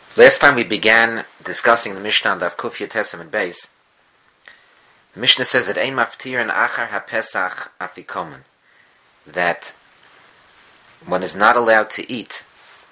Last time we began discussing the Mishnah on Daf Kuf Yud and Beis. The Mishnah says that Ein Maftir and Achar HaPesach Afikomen, that one is not allowed to eat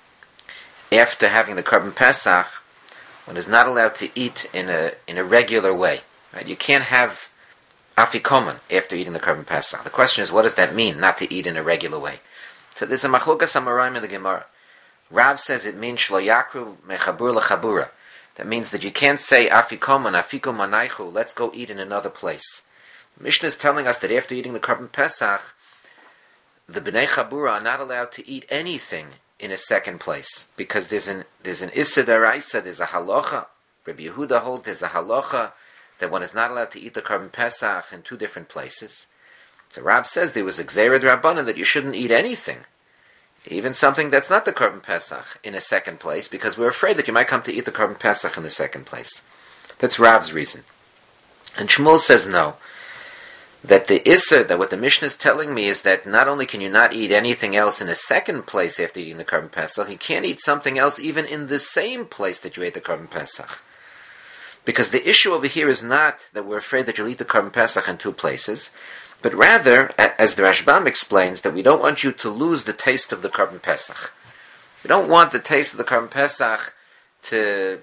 after having the Korban Pesach. One is not allowed to eat in a regular way. Right? You can't have Afikomen after eating the Korban Pesach. The question is, what does that mean, not to eat in a regular way? So there's a Machlokas Amoraim in the Gemara. Rav says it means Shlo Yakru Mechabur Lechabura. That means that you can't say Afikoman, Afikum Manaychu, let's go eat in another place. The Mishnah is telling us that after eating the Korban Pesach, the Bnei Chabura are not allowed to eat anything in a second place, because there's an Issa Daraisa, there's a halacha. Rabbi Yehuda holds there's a halacha that one is not allowed to eat the Korban Pesach in two different places. So Rav says there was a Gzeirah D'Rabbanan that you shouldn't eat anything, even something that's not the Korban Pesach, in a second place, because we're afraid that you might come to eat the Korban Pesach in the second place. That's Rav's reason. And Shmuel says no. That the Isser, that what the Mishnah is telling me is that not only can you not eat anything else in a second place after eating the Korban Pesach, you can't eat something else even in the same place that you ate the Korban Pesach. Because the issue over here is not that we're afraid that you'll eat the Korban Pesach in two places, but rather, as the Rashbam explains, that we don't want you to lose the taste of the Korban Pesach. We don't want the taste of the Korban Pesach to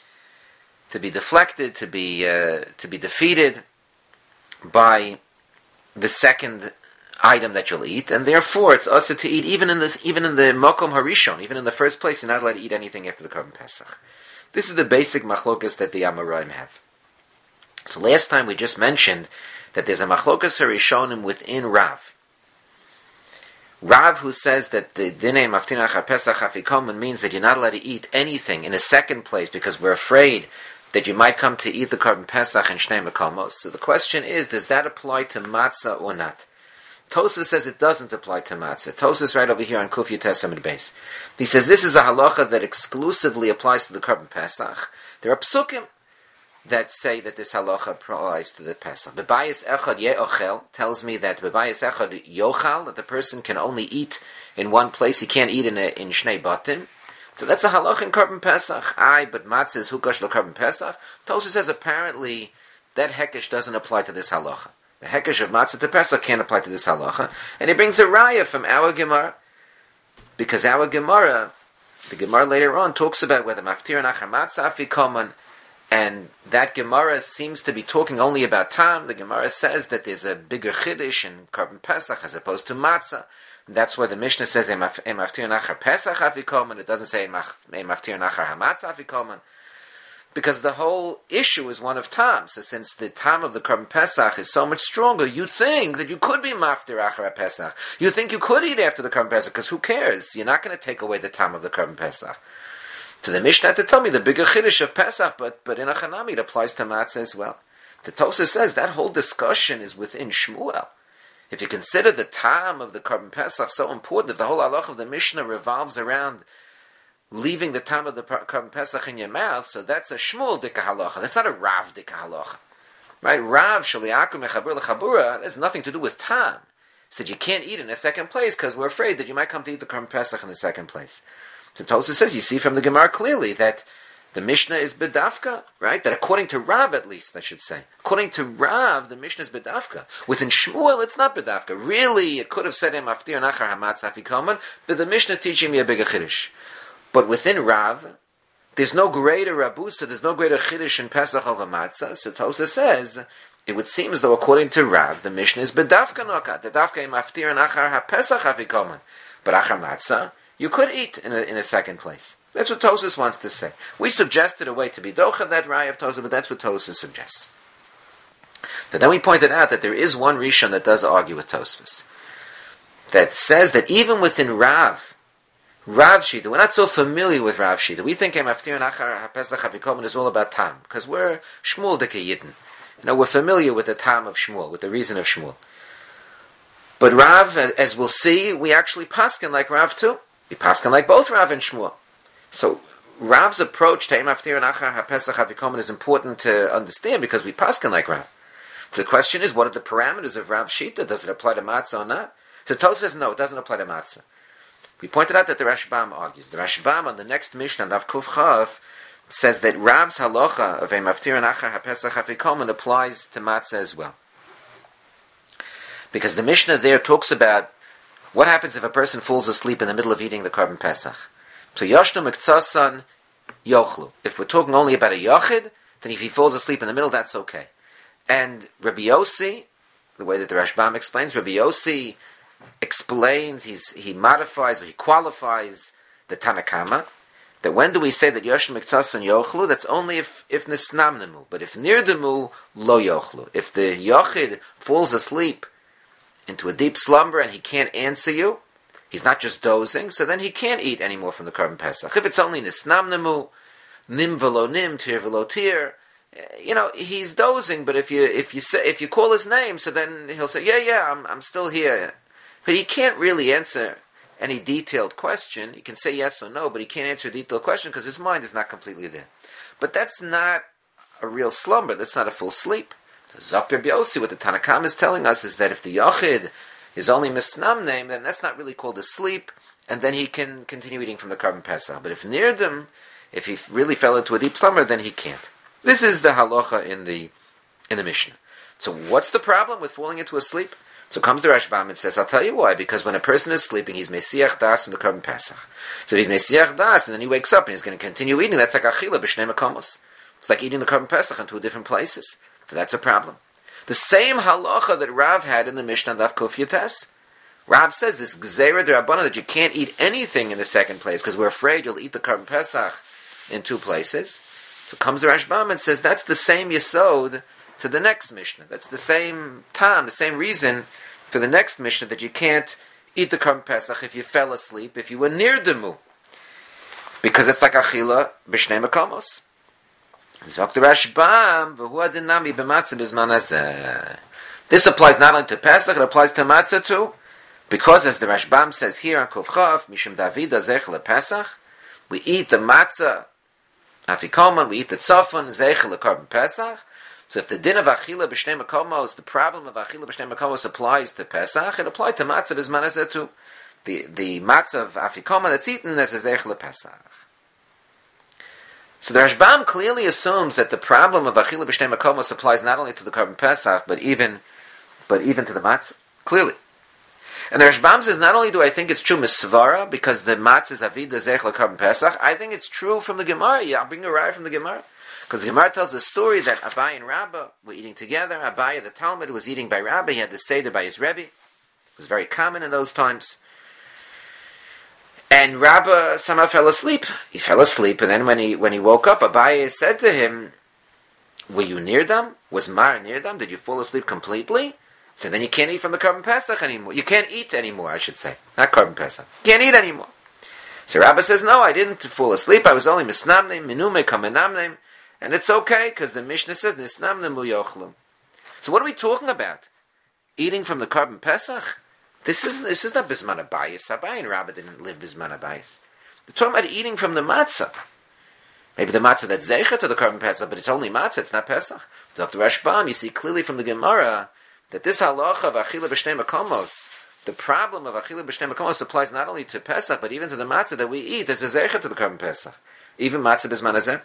be deflected, to be defeated by the second item that you'll eat, and therefore it's also to eat even in the Mokom Harishon, even in the first place. You're not allowed to eat anything after the Korban Pesach. This is the basic machlokas that the Amoraim have. So last time we just mentioned that there's a machlokas harishonim within Rav. Rav, who says that the dinei maftir achar pesach afikomen means that you're not allowed to eat anything in a second place because we're afraid that you might come to eat the Korban Pesach in Shnei Mekomos. So the question is, does that apply to matzah or not? Tosfos says it doesn't apply to matzah. Tosfos right over here on Kuf Yud Amud Beis. He says this is a halacha that exclusively applies to the Korban Pesach. There are psukim that say that this halacha applies to the Pesach. Bebayis echad ye'ochel tells me that bebayis echad yochal, that the person can only eat in one place. He can't eat in Shnei Batim. So that's a halacha in Korban Pesach. But matzah is hukash leKorban Pesach. Tosfos says apparently that hekesh doesn't apply to this halacha. The hekesh of matzah to Pesach can't apply to this halacha. And he brings a raya from our Gemara, because our Gemara, the Gemara later on, talks about whether maftir and achar matzah afikoman, and that Gemara seems to be talking only about tam. The Gemara says that there's a bigger chiddush in Korban Pesach as opposed to matzah. That's why the Mishnah says maftir and achar Pesach afikoman. It doesn't say maftir and achar hamatzah afikoman, because the whole issue is one of tam. So since the tam of the Korban Pesach is so much stronger, you think that you could be maftir achar Pesach. You think you could eat after the Korban Pesach, because who cares? You're not going to take away the tam of the Korban Pesach. So the Mishnah had to tell me the bigger chiddush of Pesach, but in a Chanami it applies to matzah as well. The Tosfos says that whole discussion is within Shmuel. If you consider the tam of the Korban Pesach so important, if the whole halach of the Mishnah revolves around leaving the tam of the Korban Pesach in your mouth, so that's a Shmuel dika halacha. That's not a Rav dika halacha. Right? Rav shaliyakum mechabur lechabura, has nothing to do with tam. He said you can't eat in a second place because we're afraid that you might come to eat the Korban Pesach in the second place. So Tosfos says, you see from the Gemara clearly that the Mishnah is bedafka, right? That according to Rav, at least, I should say. According to Rav, the Mishnah is bedafka. Within Shmuel, it's not bedafka. Really, it could have said, maftir nachar hamatzah afikoman, but the Mishnah is teaching me a bigger chiddush. But within Rav, there's no greater rabusa, there's no greater chiddush in Pesach over matzah. So Tosfos says, it would seem as though according to Rav, the Mishnah is bedafka nokat. The dafka maftir nachar hapesach afikoman. But achar matzah, you could eat in a second place. That's what Tosfos wants to say. We suggested a way to be docha that raya of Tosfos, but that's what Tosfos suggests. So then we pointed out that there is one Rishon that does argue with Tosfos, that says that even within Rav Shita, we're not so familiar with Rav Shita. We think Maftir and Achar HaPesach HaPikomen is all about tam, because we're Shmuel Deke Yidden. We're familiar with the tam of Shmuel, with the reason of Shmuel. But Rav, as we'll see, we actually paskin like Rav too. We paskin like both Rav and Shmuel. So Rav's approach to Maftir and Achar HaPesach HaPikomen is important to understand because we paskin like Rav. So the question is, what are the parameters of Rav Shita? Does it apply to matzah or not? So Tosfos says no, it doesn't apply to matzah. We pointed out that the Rashbam argues. The Rashbam on the next Mishnah, Daf Kuf Chav, says that Rav's halacha of a maftir achar hapesach afikomen applies to matzah as well. Because the Mishnah there talks about what happens if a person falls asleep in the middle of eating the Korban Pesach. So Yoshnu Mektasan Yochlu. If we're talking only about a Yochid, then if he falls asleep in the middle, that's okay. And Rabbi Yossi, the way that the Rashbam explains, Rabbi Yossi explains, he modifies or he qualifies the Tanakama, that when do we say that Yoshnu Mektasan Yochlu? That's only if Nisnamnemu. But if Nirdemu, Lo Yochlu. If the Yochid falls asleep into a deep slumber and he can't answer you, he's not just dozing, so then he can't eat anymore from the Korban Pesach. If it's only Nisnamnemu, Nim velo nim, tir velo tir, he's dozing, but if you call his name, so then he'll say, I'm still here. But he can't really answer any detailed question. He can say yes or no, but he can't answer a detailed question because his mind is not completely there. But that's not a real slumber. That's not a full sleep. So Zokter Biosi, what the Tanakam is telling us is that if the Yochid is only Misnam name, then that's not really called a sleep, and then he can continue eating from the Korban Pesach. But if Nirdim, if he really fell into a deep slumber, then he can't. This is the halacha in the Mishnah. So what's the problem with falling into a sleep? So comes the Rashbam and says, I'll tell you why. Because when a person is sleeping, he's Mesiach Das from the Korban Pesach. So he's Mesiach Das, and then he wakes up and he's going to continue eating. That's like Achila b'shnei makomos. It's like eating the Korban Pesach in two different places. So that's a problem. The same halacha that Rav had in the Mishnah Daf Kuf Yates. Rav says this Gzeira D'Rabbanan that you can't eat anything in the second place because we're afraid you'll eat the Korban Pesach in two places. So comes the Rashbam and says that's the same Yesod to the next Mishnah. That's the same time, the same reason for the next Mishnah that you can't eat the Korban Pesach if you fell asleep, if you were near Demu. Because it's like Achila b'shnei makomos. Zok the Rashbam, v'hu adinami b'matzah b'zman hazeh. This applies not only to Pesach, it applies to matzah too. Because as the Rashbam says here on Kuf Chav, Mishum David Azech LePesach, we eat the matzah, afikoman, we eat the tzafon, Zech LeKorban Pesach. So if the din of Achila b'shnei makomos, the problem of Achila b'shnei makomos applies to Pesach, it applies to matzah b'zman hazeh too. The matzah of afikoman that's eaten as a Zech LePesach. So the Rashbam clearly assumes that the problem of Achila b'shnei makomos applies not only to the Korban Pesach, but even to the matzah. Clearly. And the Rashbam says, not only do I think it's true misvara, because the matzah is avida zech l'korban Pesach, I think it's true from the Gemara. I'll bring a raya from the Gemara. Because the Gemara tells a story that Abai and Rabbah were eating together. Abai, the Talmud, was eating by Rabbah. He had the Seder by his Rebbe. It was very common in those times. And Rabbah somehow fell asleep. He fell asleep, and then when he woke up, Abai said to him, were you near them? Was Mar near them? Did you fall asleep completely? So then you can't eat from the Korban Pesach anymore. You can't eat anymore, I should say. Not Korban Pesach. You can't eat anymore. So Rabbah says, no, I didn't fall asleep. I was only misnamnim, minume kamenamnim. And it's okay, because the Mishnah says, nisnamnim u'yochlum. So what are we talking about? Eating from the Korban Pesach? This is not Bisman Abayis. Abai and Rabbah didn't live Bisman Abayis. They're talking about eating from the matzah. Maybe the matzah that's zeicha to the Korban Pesach, but it's only matzah, it's not Pesach. Dr. Rashbam, you see clearly from the Gemara that this halacha of Achila b'shnei makomos, the problem of Achila b'shnei makomos applies not only to Pesach, but even to the matzah that we eat as a zeicha to the Korban Pesach. Even matzah b'zman hazeh.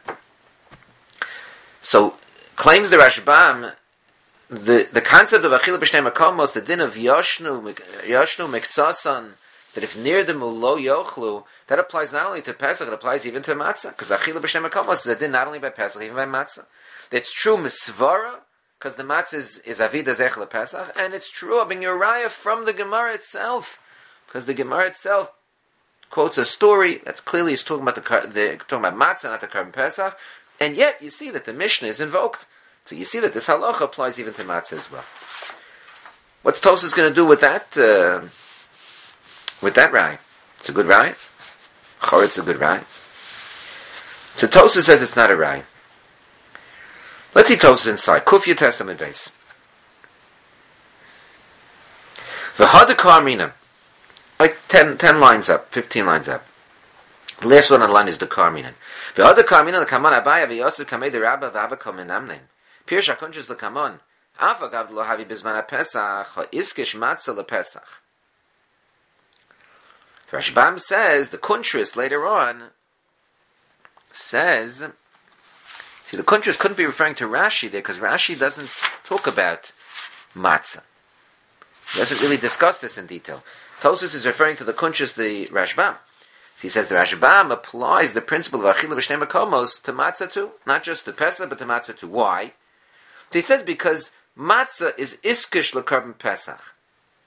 So, claims the Rashbam, the concept of Achila b'shnei makomos, the din of Yoshnu Mektasan, that if near the Mulo Yochlu, that applies not only to Pesach, it applies even to Matzah. Because Achila b'shnei makomos is a din not only by Pesach, even by Matzah. That's true Misvara, because the Matzah is Avida Zech LePesach, and it's true Abin Uriah from the Gemara itself. Because the Gemara itself quotes a story that's clearly is talking about talking about Matzah, not the Korban Pesach, and yet you see that the Mishnah is invoked. So you see that this halacha applies even to Matzah as well. What's Tosas going to do with that? With that rye? It's a good rye. It's a good rye. So Tosas says it's not a rye. Let's see Tosas inside. Kufya Testament base. V'hadakar mina. Like 10 lines up, 15 lines up. The last one on the line is the Karminan. V'hadakar mina l'kaman abaya v'yosef kamei the rabba v'abba komenamnem. Pirush HaKuntres l'kamon. Afa gav lo havi bizman ha-Pesach ha'iskesh matzah le-Pesach. The Rashbam says, the Kuntris later on says, see, the Kuntris couldn't be referring to Rashi there because Rashi doesn't talk about matzah. He doesn't really discuss this in detail. Tosfos is referring to the Kuntris, the Rashbam. So he says the Rashbam applies the principle of Achila B'Shnei Makomos to matzah too, not just to Pesach, but to matzah too. Why? So he says because matzah is iskish l'karban Pesach.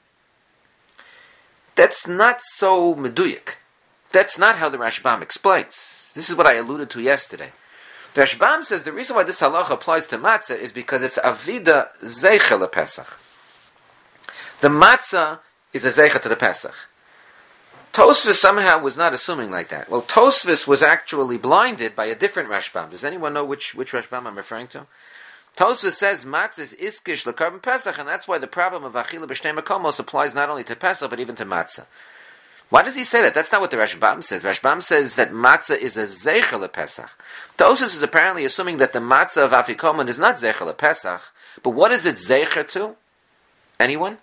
That's not so meduyik. That's not how the Rashbam explains. This is what I alluded to yesterday. The Rashbam says the reason why this halacha applies to matzah is because it's avida zeicha lePesach. The matzah is a zeicha to the Pesach. Tosfos somehow was not assuming like that. Well, Tosfos was actually blinded by a different Rashbam. Does anyone know which Rashbam I'm referring to? Tosfos says matzah is iskish l'karban Pesach, and that's why the problem of achila b'shnei makomos applies not only to Pesach but even to matzah. Why does he say that? That's not what the Rashbam says. Rashbam says that matzah is a zeicha lePesach. Tosfos is apparently assuming that the matzah of afikoman is not zeicha lePesach, but what is it zeicha to? Anyone?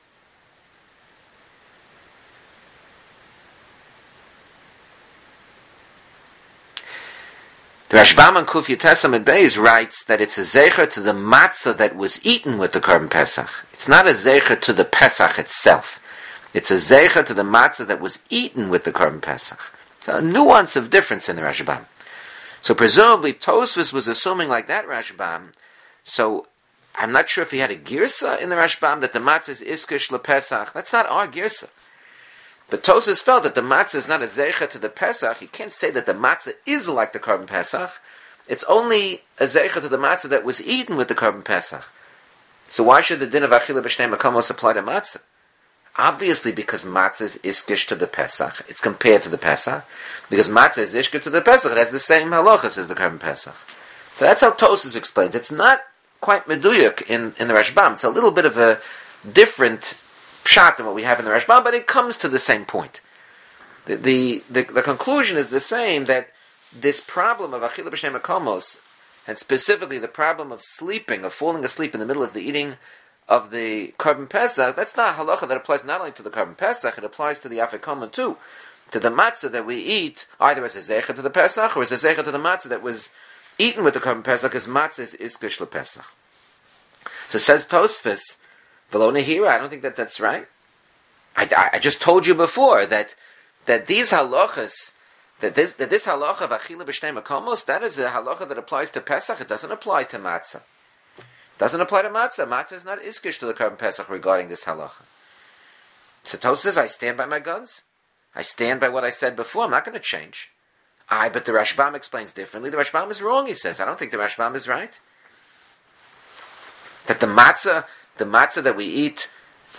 The Rashbam on Kuf Yutes Amud Beis writes that it's a zeicha to the matzah that was eaten with the Korban Pesach. It's not a zeicha to the Pesach itself. It's a zeicha to the matzah that was eaten with the Korban Pesach. It's a nuance of difference in the Rashbam. So presumably Tosfos was assuming like that Rashbam. So I'm not sure if he had a girsa in the Rashbam that the matzah is iskish lePesach. That's not our girsa. But Tosfos felt that the matzah is not a zeicha to the Pesach. You can't say that the matzah is like the Korban Pesach. It's only a zeicha to the matzah that was eaten with the Korban Pesach. So why should the din of achila b'shnei makomos apply to matzah? Obviously because matzah is iskish to the Pesach. It's compared to the Pesach. Because matzah is iskish to the Pesach. It has the same halachas as the Korban Pesach. So that's how Tosfos explains. It's not quite meduyuk in the Rashbam. It's a little bit of a different pshat than what we have in the Rashbam, but it comes to the same point. The conclusion is the same, that this problem of achila b'shnei makomos, and specifically the problem of sleeping, of falling asleep in the middle of the eating of the Korban Pesach, that's not halacha that applies not only to the Korban Pesach, it applies to the afikoman too, to the matzah that we eat, either as a zeicha to the Pesach, or as a zeicha to the matzah that was eaten with the Korban Pesach, as matzah is iskish lePesach. So says Tosfos, V'lo nehira, I don't think that's right. I just told you before that these halachas, that this halacha of achila b'shnei makomos, that is a halacha that applies to Pesach. It doesn't apply to matzah. It doesn't apply to matzah. Matzah is not iskish to the Korban Pesach regarding this halacha. So Tosfos says, I stand by my guns. I stand by what I said before. I'm not going to change. But the Rashbam explains differently. The Rashbam is wrong, he says. I don't think the Rashbam is right. That the matzah that we eat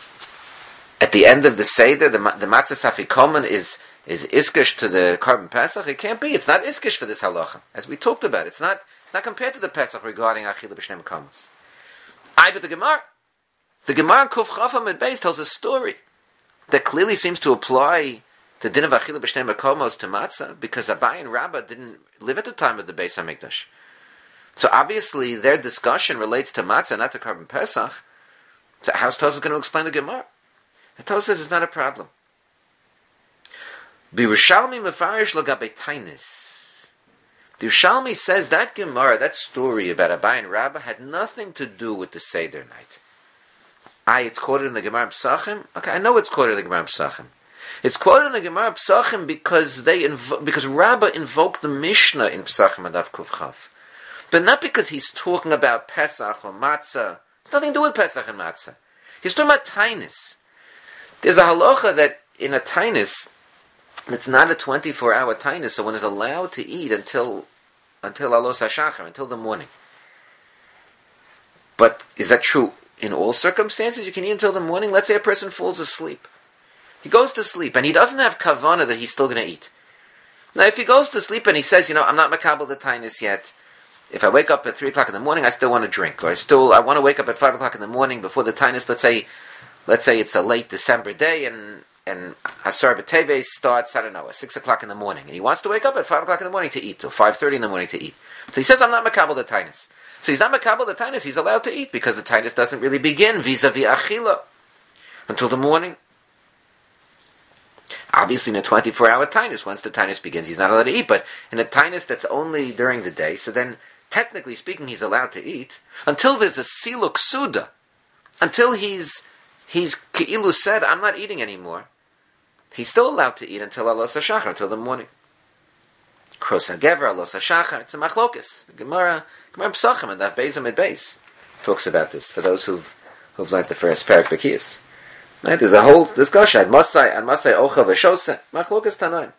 at the end of the Seder, the matzah safikoman is iskish to the Korban Pesach. It can't be. It's not iskish for this halacha. As we talked about, it's not compared to the Pesach regarding achila b'shnei makomos. But the Gemara in Kuf Chaf Amud Beis tells a story that clearly seems to apply the din of achila b'shnei makomos to matzah, because Abai and Rabbah didn't live at the time of the Beis Hamikdash. So obviously their discussion relates to matzah, not to Korban Pesach. So how's Tosfos going to explain the Gemara? And Tosfos says it's not a problem. B'Yerushalmi mefarish l'gabei tainis. The Yerushalmi says that Gemara, that story about Abai and Rabbah, had nothing to do with the Seder night. It's quoted in the Gemara Psachim. Okay, I know it's quoted in the Gemara Psachim. It's quoted in the Gemara Psachim because because Rabbah invoked the Mishnah in Psachim and Daf Kuf Chaf, but not because he's talking about Pesach or Matzah. It's nothing to do with Pesach and Matzah. He's talking about Tainis. There's a halacha that in a Tainis, it's not a 24-hour Tainis, so one is allowed to eat until Alos HaShachar, until the morning. But is that true in all circumstances? You can eat until the morning? Let's say a person falls asleep. He goes to sleep, and he doesn't have kavanah that he's still going to eat. Now, if he goes to sleep and he says, I'm not makabel the Tainis yet, if I wake up at 3 o'clock in the morning, I still want to drink. Or I want to wake up at 5 o'clock in the morning before the Tainis. Let's say it's a late December day and Asar B'Teves starts, at 6 o'clock in the morning. And he wants to wake up at 5 o'clock in the morning to eat, or 5:30 in the morning to eat. So he says, I'm not makabel the Tainis. So he's not makabel the Tainis, he's allowed to eat, because the Tainis doesn't really begin vis-a-vis Achila until the morning. Obviously, in a 24-hour tinus, once the tinus begins, he's not allowed to eat. But in a tinus that's only during the day, so then, technically speaking, he's allowed to eat until there's a siluk suda, until he's Ke'ilu said, I'm not eating anymore. He's still allowed to eat until Alos HaShachar, until the morning. Kros HaGever, Alos HaShachar, it's a machlokes. The Gemara Psachim, and that Beis Amid Beis talks about this, for those who've learned the first Perek B'Kiyos. Right? There's a whole discussion, Ad Masai Ocha V'Shose, machlokes Tanoim.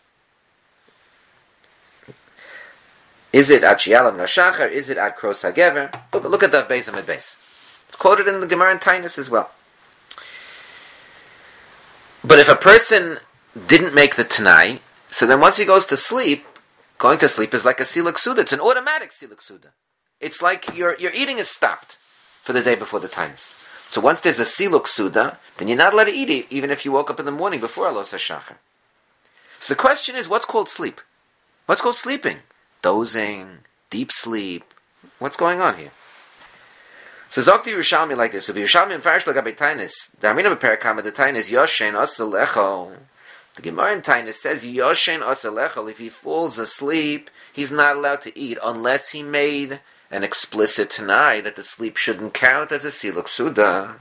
Is it Ad Shialam HaShachar, is it Ad Kros HaGever? Look at that Beis Amid Beis. It's quoted in the Gemara in Tainus as well. But if a person didn't make the Tanai, so then once he goes to sleep, going to sleep is like a siluk suda. It's an automatic siluk suda. It's like your eating is stopped for the day before the times. So once there's a siluk suda, then you're not allowed to eat it, even if you woke up in the morning before Alos HaShachar. So the question is, what's called sleep? What's called sleeping? Dozing, deep sleep. What's going on here? So Zok the Yerushalmi like this. So the Yerushalmi in Farish Lagabe Tainis, the Armina Beperakama the Tainis Yoshen Asalecho. The Gemara in Tainis says Yoshen Asalecho. If he falls asleep, he's not allowed to eat unless he made an explicit Tanai that the sleep shouldn't count as a siluk suda.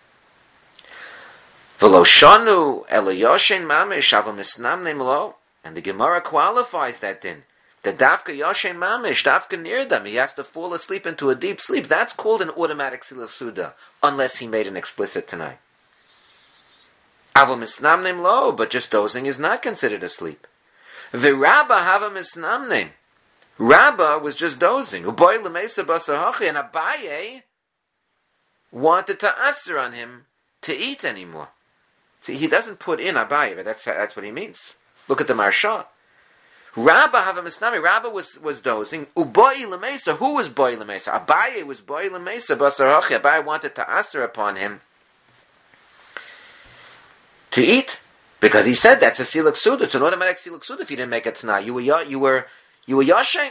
V'lo shanu elo Yoshen Mamish aval misnamnem lo. And the Gemara qualifies that din. The dafka yoshen mamish, dafka nirdam, he has to fall asleep into a deep sleep. That's called an automatic siluk suda, unless he made an explicit tonight. Aval misnamnim lo, but just dozing is not considered a sleep. V'rabba hava misnamnim. Rabba was just dozing. Uboy lemesa basahachi, and Abaye wanted to answer on him to eat anymore. See, he doesn't put in Abaye, but that's what he means. Look at the Marsha. Rabba hava misnami. Rabba was dozing. Uboi lemesa. Who was boi lemesa? Abaye was boi lemesa. Basarachi. Abaye wanted to answer upon him to eat because he said that's a siluk suda. It's an automatic siluk suda. If you didn't make it tonight, you were yashen.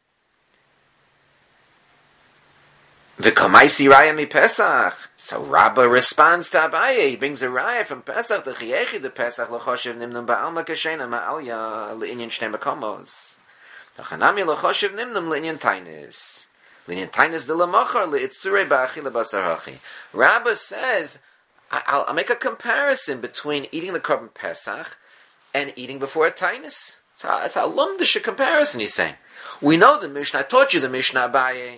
V'kamaisi raya mi Pesach. So Rabba responds to Abaye. He brings a raya from Pesach. The chiyechi the Pesach l'choshev nimnum ba'alma kashena ma'alya le'inyan shnei makomos. The chanami l'choshev nimnum le'inyan tainis. Le'inyan tainis de l'machar le'itzurei ba'achi lebasar hachi. Rabba says, I'll make a comparison between eating the korban Pesach and eating before a tainis. It's a lumdisha comparison, he's saying. We know the Mishnah, I taught you the Mishnah Abaye,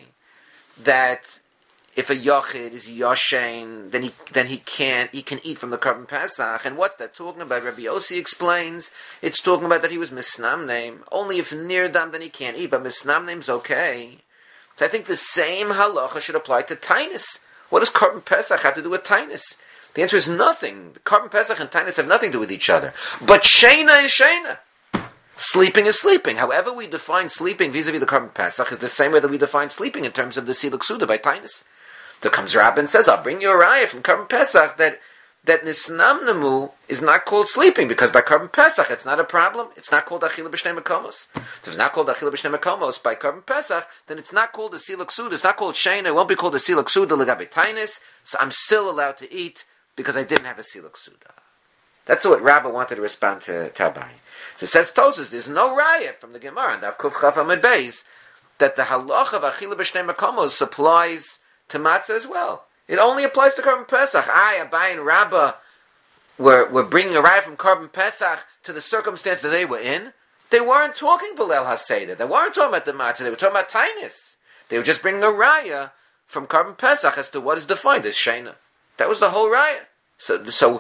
that if a yochid is yoshein, then he can eat from the korban Pesach. And what's that talking about? Rabbi Yossi explains it's talking about that he was misnamneim. Only if nirdam then he can't eat, but misnamneim's okay. So I think the same halacha should apply to tainus. What does korban Pesach have to do with tainus? The answer is nothing. The korban Pesach and tainus have nothing to do with each other. But sheina is sheina. Sleeping is sleeping. However we define sleeping vis-a-vis the korban Pesach is the same way that we define sleeping in terms of the siluk suda by tainus. So comes Rabbi and says, I'll bring you a raya from korban Pesach that nisnamnemu is not called sleeping, because by korban Pesach it's not a problem. It's not called achila b'shnei makomos. If it's not called achila b'shnei makomos by korban Pesach, then it's not called a siluk suda. It's not called sheina. It won't be called a siluk suda l'gabe tainus. So I'm still allowed to eat because I didn't have a siluk suda. That's what Rabbi wanted to respond to Abaye. So it says Tosas, there's no raya from the Gemara and Daf Kuf Chaf Amud Beis that the halacha of achila b'shnei makomos applies to matzah as well. It only applies to korban Pesach. Abaye and Rabba were bringing a raya from korban Pesach to the circumstance that they were in. They weren't talking Bilel HaSeder. They weren't talking about the matzah. They were talking about tainus. They were just bringing a raya from korban Pesach as to what is defined as sheina. That was the whole raya. So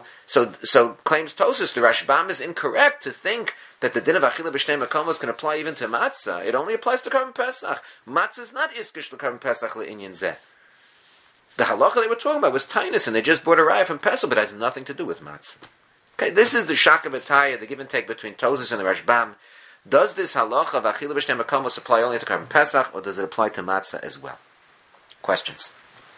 claims Tosas, the Rashbam is incorrect to think that the din of achila b'shnei makomos can apply even to matzah. It only applies to korban Pesach. Matzah is not iskish to korban Pesach le'inyan zeh. The halacha they were talking about was tainus, and they just brought a raya from Pesach, but it has nothing to do with matzah. Okay, this is the shaka b'taya, the give and take between Tosas and the Rashbam. Does this halacha of achila b'shnei makomos apply only to korban Pesach, or does it apply to matzah as well? Questions?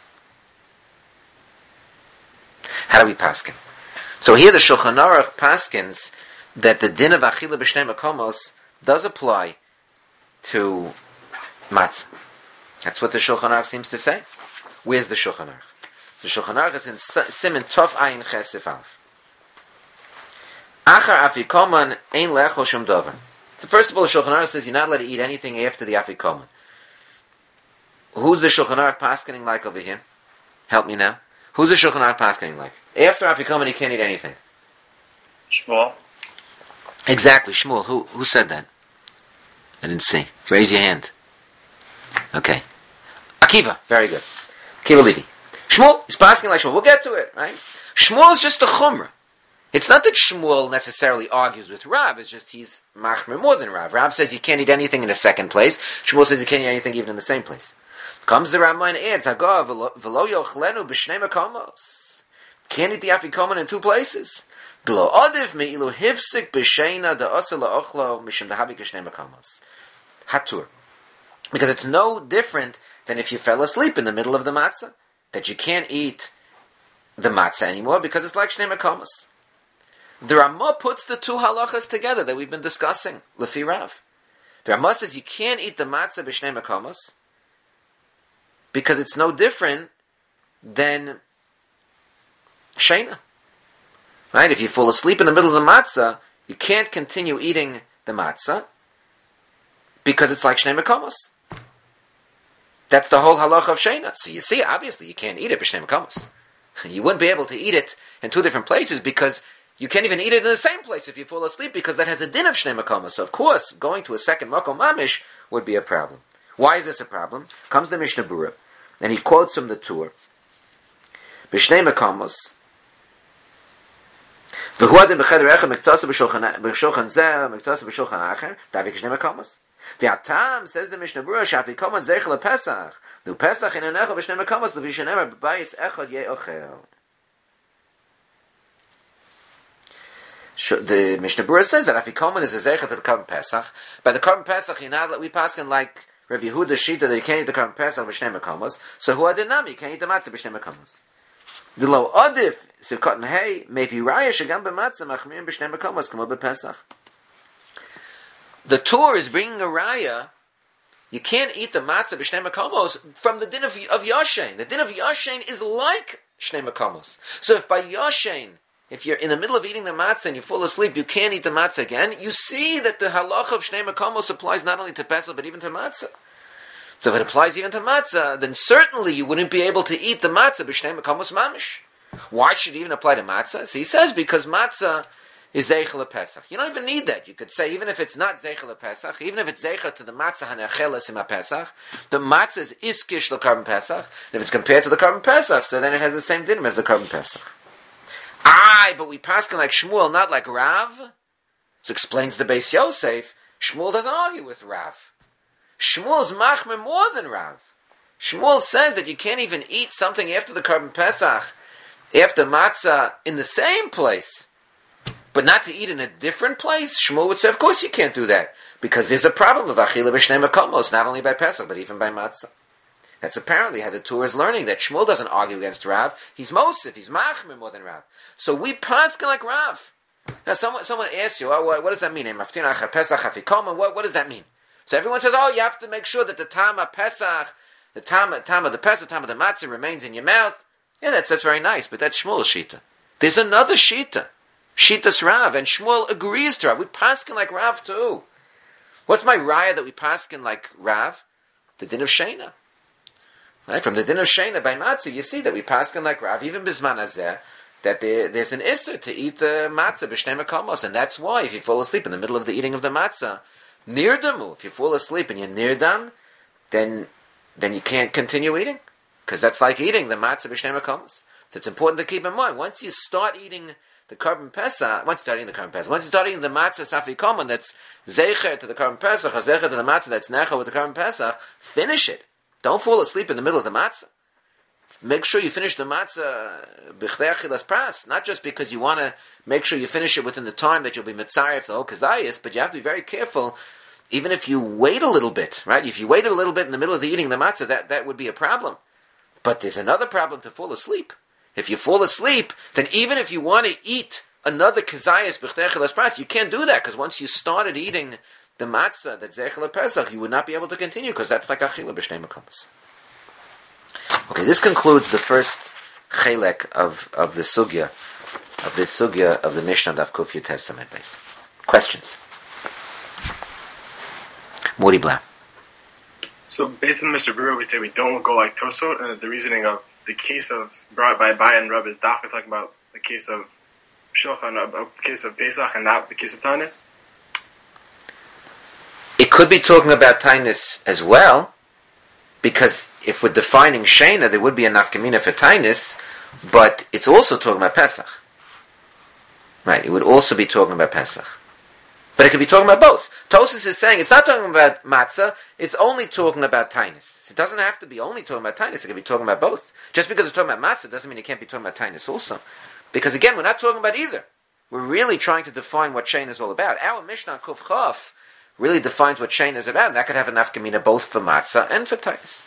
How do we paskin? So here the Shulchan Aruch paskins that the din of achila b'shnei makomos does apply to matzah. That's what the Shulchan Aruch seems to say. Where's the Shulchan Aruch? The Shulchan Aruch is in Siman Tov Ayin Chesef Aleph. Achar afikoman ein lechol shum dover. So first of all, the Shulchan Aruch says you're not allowed to eat anything after the afikoman. Who's the Shulchan Aruch paskening like over here? Help me now. Who's the Shulchan Aruch paskening like? After afikoman, you can't eat anything. Shmuel. Exactly, Shmuel. Who said that? I didn't see. Raise your hand. Okay. Akiva, very good. Akiva Levi. Shmuel, he's paskening like Shmuel. We'll get to it, right? Shmuel is just a chumrah. It's not that Shmuel necessarily argues with Rav, it's just he's machmer more than Rav. Rav says you can't eat anything in a second place. Shmuel says you can't eat anything even in the same place. Comes the Rambam and adds, v'lo yochlenu b'shnei makomos. Can't eat the afikoman in two places. V'lo odiv me'ilu hivsik b'sheina da'osa la'ochlo mishim dahabi k'shnei makomos. Hatur. Because it's no different than if you fell asleep in the middle of the matzah. That you can't eat the matzah anymore because it's like shnei makomos. The Ramah puts the two halachas together that we've been discussing, Lefi Rav. The Ramah says you can't eat the matzah b'shnei makomos because it's no different than sheina. Right? If you fall asleep in the middle of the matzah, you can't continue eating the matzah because it's like shnei makomos. That's the whole halacha of sheina. So you see, obviously, you can't eat it b'shnei makomos. You wouldn't be able to eat it in two different places because you can't even eat it in the same place if you fall asleep because that has a din of shnei makomos. So of course, going to a second makom mamish would be a problem. Why is this a problem? Comes the Mishnah Berurah, and he quotes from the Tur. B'shnei makomos, v'hu adam b'cheder echad miktzasa b'shulchan zeh, miktzasa b'shulchan acher, davik shnei makomos. V'atam, says the Mishnah Berurah, sh'afikoman zeichel lePesach, the Pesach in anecha b'shnei makomos, levi shenemar b'bayis echad ye'ochel. The Mishnah Berurah says that afikoman is a zeicha to the Korban Pesach. By the Korban Pesach, we paskin like Rabbi Yehuda Shita that you can't eat the Korban Pesach b'shnei makomos. So who adinami, you can't eat the matzah b'shnei makomos. The lo adif sivkot nehei mevi raya shagam b'matzah machmirim b'shnei makomos kamo b'Pesach. The Torah is bringing a raya. You can't eat the matzah b'shnei makomos from the din of Yoshein. The din of Yoshein is like shnei makomos. So if by Yoshein, if you're in the middle of eating the matzah and you fall asleep, you can't eat the matzah again. You see that the halacha of shnei makomos applies not only to Pesach but even to matzah. So if it applies even to matzah, then certainly you wouldn't be able to eat the matzah b'shnei makomos mamish. Why should it even apply to matzah? So he says because matzah is zeichel Pesach. You don't even need that. You could say even if it's not zeichel Pesach, even if it's zeichel to the matzah hanecheles in Pesach, the matzah is iskish the Korban Pesach. And if it's compared to the Korban Pesach, so then it has the same din as the Korban Pesach. But we paskin like Shmuel, not like Rav. So explains the Beis Yosef. Shmuel doesn't argue with Rav. Shmuel's machmer more than Rav. Shmuel says that you can't even eat something after the Korban Pesach, after matzah, in the same place, but not to eat in a different place. Shmuel would say, of course you can't do that, because there's a problem of achila b'shnei makomos, not only by Pesach, but even by matzah. That's apparently how the Torah is learning that Shmuel doesn't argue against Rav. He's Mosif, he's machmer more than Rav. So we paskin like Rav. Now someone asks you, what does that mean? What does that mean? So everyone says, you have to make sure that the time of Pesach, the time of the Pesach, time of the matzah remains in your mouth. Yeah, that's very nice, but that's Shmuel's shita. There's another shita, Shita's Rav, and Shmuel agrees to Rav. We paskin like Rav too. What's my raya that we paskin like Rav? The din of Sheina. Right? From the din of Sheina by matzah, you see that we paskin like Rav, even bisman hazeh, that there's an isser to eat the matzah b'shnei makomos, and that's why if you fall asleep in the middle of the eating of the matzah, nirdamu, if you fall asleep and you're nirdam, then you can't continue eating, because that's like eating the matzah b'shnei makomos. So it's important to keep in mind, once you start eating the Korban Pesach, once you start eating the matzah safikoman that's zecher to the Korban Pesach, or zecher to the matzah that's necha with the Korban Pesach, finish it. Don't fall asleep in the middle of the matzah. Make sure you finish the matzah b'chdei achilas pras, not just because you want to make sure you finish it within the time that you'll be mitzaref the whole kazayis, but you have to be very careful. Even if you wait a little bit, right? If you waited a little bit in the middle of the eating the matzah, that would be a problem. But there's another problem to fall asleep. If you fall asleep, then even if you want to eat another kazayis b'chdei achilas pras, you can't do that, because once you started eating the matzah that's zeichel Pesach, you would not be able to continue, because that's like achila b'shnei makomos. Okay, this concludes the first chelek of the sugya of this sugya of the Mishnah Daf Kuf Yud Tes Amud Beis. Questions? Mori Blau. So based on Mr. Brewer, we say we don't go like Tosot, and the reasoning of the case of brought by Abai and Rab is definitely talking about the case of Shulchan, a case of Pesach, and not the case of Tanis. It could be talking about Tainus as well, because if we're defining Shena, there would be a nafkamina for Tainus, but it's also talking about Pesach. Right, it would also be talking about Pesach. But it could be talking about both. Tosas is saying it's not talking about matzah, it's only talking about tainus. It doesn't have to be only talking about tainus, it could be talking about both. Just because it's talking about matzah doesn't mean it can't be talking about tainus also. Because again, we're not talking about either. We're really trying to define what Shein is all about. Our Mishnah Kuf Chaf really defines what Shein is about, and that could have a nafkamina both for matzah and for tainus.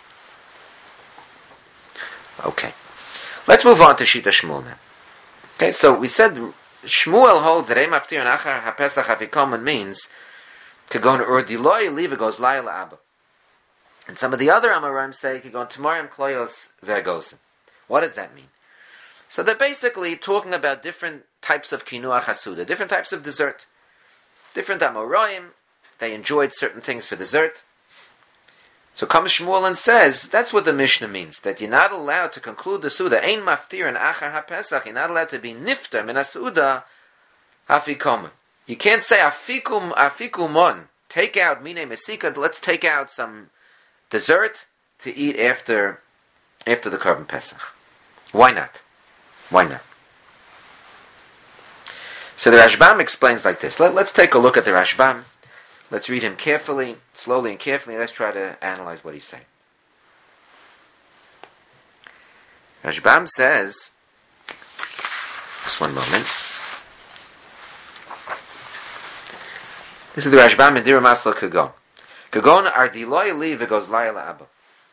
Okay. Let's move on to Shita Shmuel now. Okay, so we said Shmuel holds that Ein Maftir and Achar HaPesach Afikomen means to go in Ur Diloi, leave it goes Layla Abba. And some of the other Amoraim say to go in Tamarim Kloyos Vergosim. What does that mean? So they're basically talking about different types of Kinuach HaSuda, different types of dessert. Different Amoraim, they enjoyed certain things for dessert. So comes Shmuel and says, that's what the Mishnah means, that you're not allowed to conclude the Suda, Ein Maftir and Achar HaPesach, you're not allowed to be Nifter min HaSuda Afikomen. You can't say Afikumon, take out Mine Mesika, let's take out some dessert to eat after the Korban Pesach. Why not? Why not? So the Rashbam explains like this. Let's take a look at the Rashbam. Let's read him carefully, slowly and carefully. Let's try to analyze what he's saying. Rashbam says, just one moment. This is the Rashbam in Dira Masla Kagon. Kagon ar diloi li v'goz layla abba.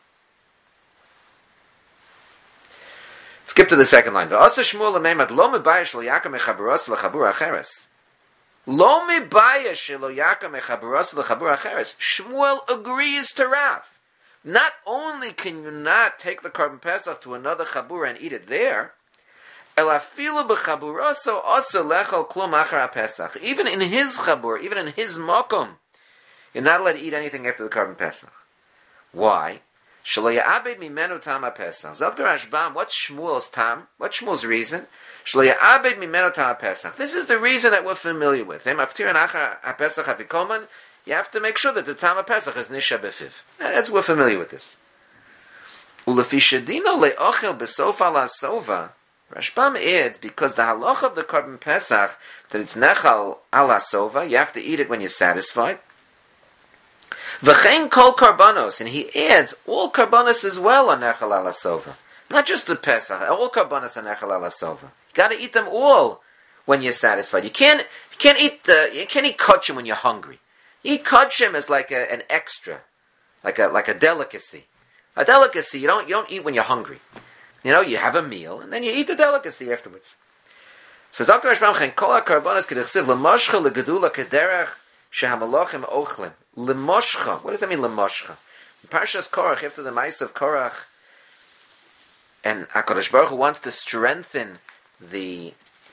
Skip to the second line. V'asa Shmuel l'meimad lo mebayish lo yakam echabaros l'chabur acheres. Lo mebayish lo yakam echabaros l'chabur acheres. Shmuel agrees to Rav. Not only can you not take the Korban Pesach to another chabur and eat it there, elafilu b'chaburoso also lechol klum achar Pesach. Even in his chabur, even in his makom, you're not allowed to eat anything after the Korban Pesach. Why? Shelo ya'abed mimenu tam HaPesach. Dr. Rashbam, what's Shmuel's tam? What's Shmuel's reason? Shelo ya'abed mimenu tam HaPesach. This is the reason that we're familiar with. After achar HaPesach havikoman, you have to make sure that the tam HaPesach is nisha befiv. That's we're familiar with this. Ulefi shedino le'ochel besofa la'sova. Rashbam adds, because the halach of the Korban Pesach, that it's nechal ala sova, you have to eat it when you're satisfied. V'chein kol karbanos, and he adds, all karbanos as well are nechal ala sova. Not just the Pesach, all karbanos are nechal ala sova. You gotta eat them all when you're satisfied. You can't eat kachim when you're hungry. You eat kachim as like an extra, like a delicacy. A delicacy you don't eat when you're hungry. You know, you have a meal, and then you eat the delicacy afterwards. So, Dr. Rashbam, chen kol ha-karbonos k'dechsiv l'moshcha l'gedula k'derech she'hamalochim ochlim. L'moshcha. What does that mean, l'moshcha? In Parshas Korach, after the mice of Korach, and HaKadosh Baruch Hu wants to strengthen the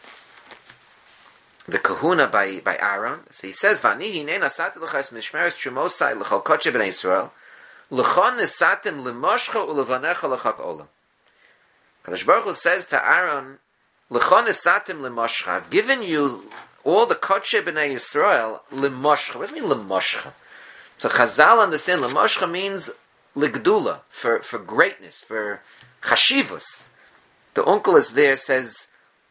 kahuna by Aaron. So he says, V'ani hinei nasati l'cha es mishmeres shumosai l'chol kodshe b'nei Yisrael l'chon nesatim l'moshcha u'levanecha l'chak olam. Kadosh Baruch Hu says to Aaron, "L'chon esatim l'moshcha." I've given you all the kodshe b'nei Yisrael l'moshcha. What does it mean l'moshcha? So Chazal understand l'moshcha means l'gdula, for greatness, for chashivus. The uncle is there says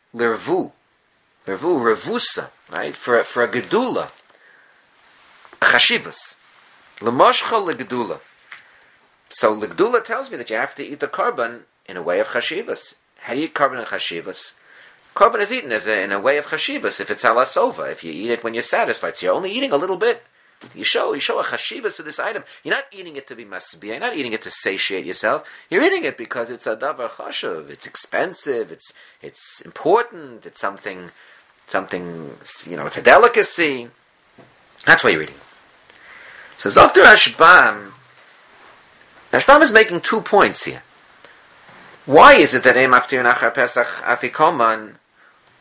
revusa, right? For a gedula, a chashivus, l'moshcha l'gdula. So l'gdula tells me that you have to eat the korban in a way of chashivas. How do you eat korban in chashivas? Korban is eaten in a way of chashivas. If it's alasova, if you eat it when you're satisfied, so you're only eating a little bit. You show a chashivas to this item. You're not eating it to be masbiyah. You're not eating it to satiate yourself. You're eating it because it's a davar chashuv. It's expensive. It's important. It's something. It's a delicacy. That's why you're eating. So Dr. Rashbam is making 2 points here. Why is it that Ein Maftir Achar Pesach Afikoman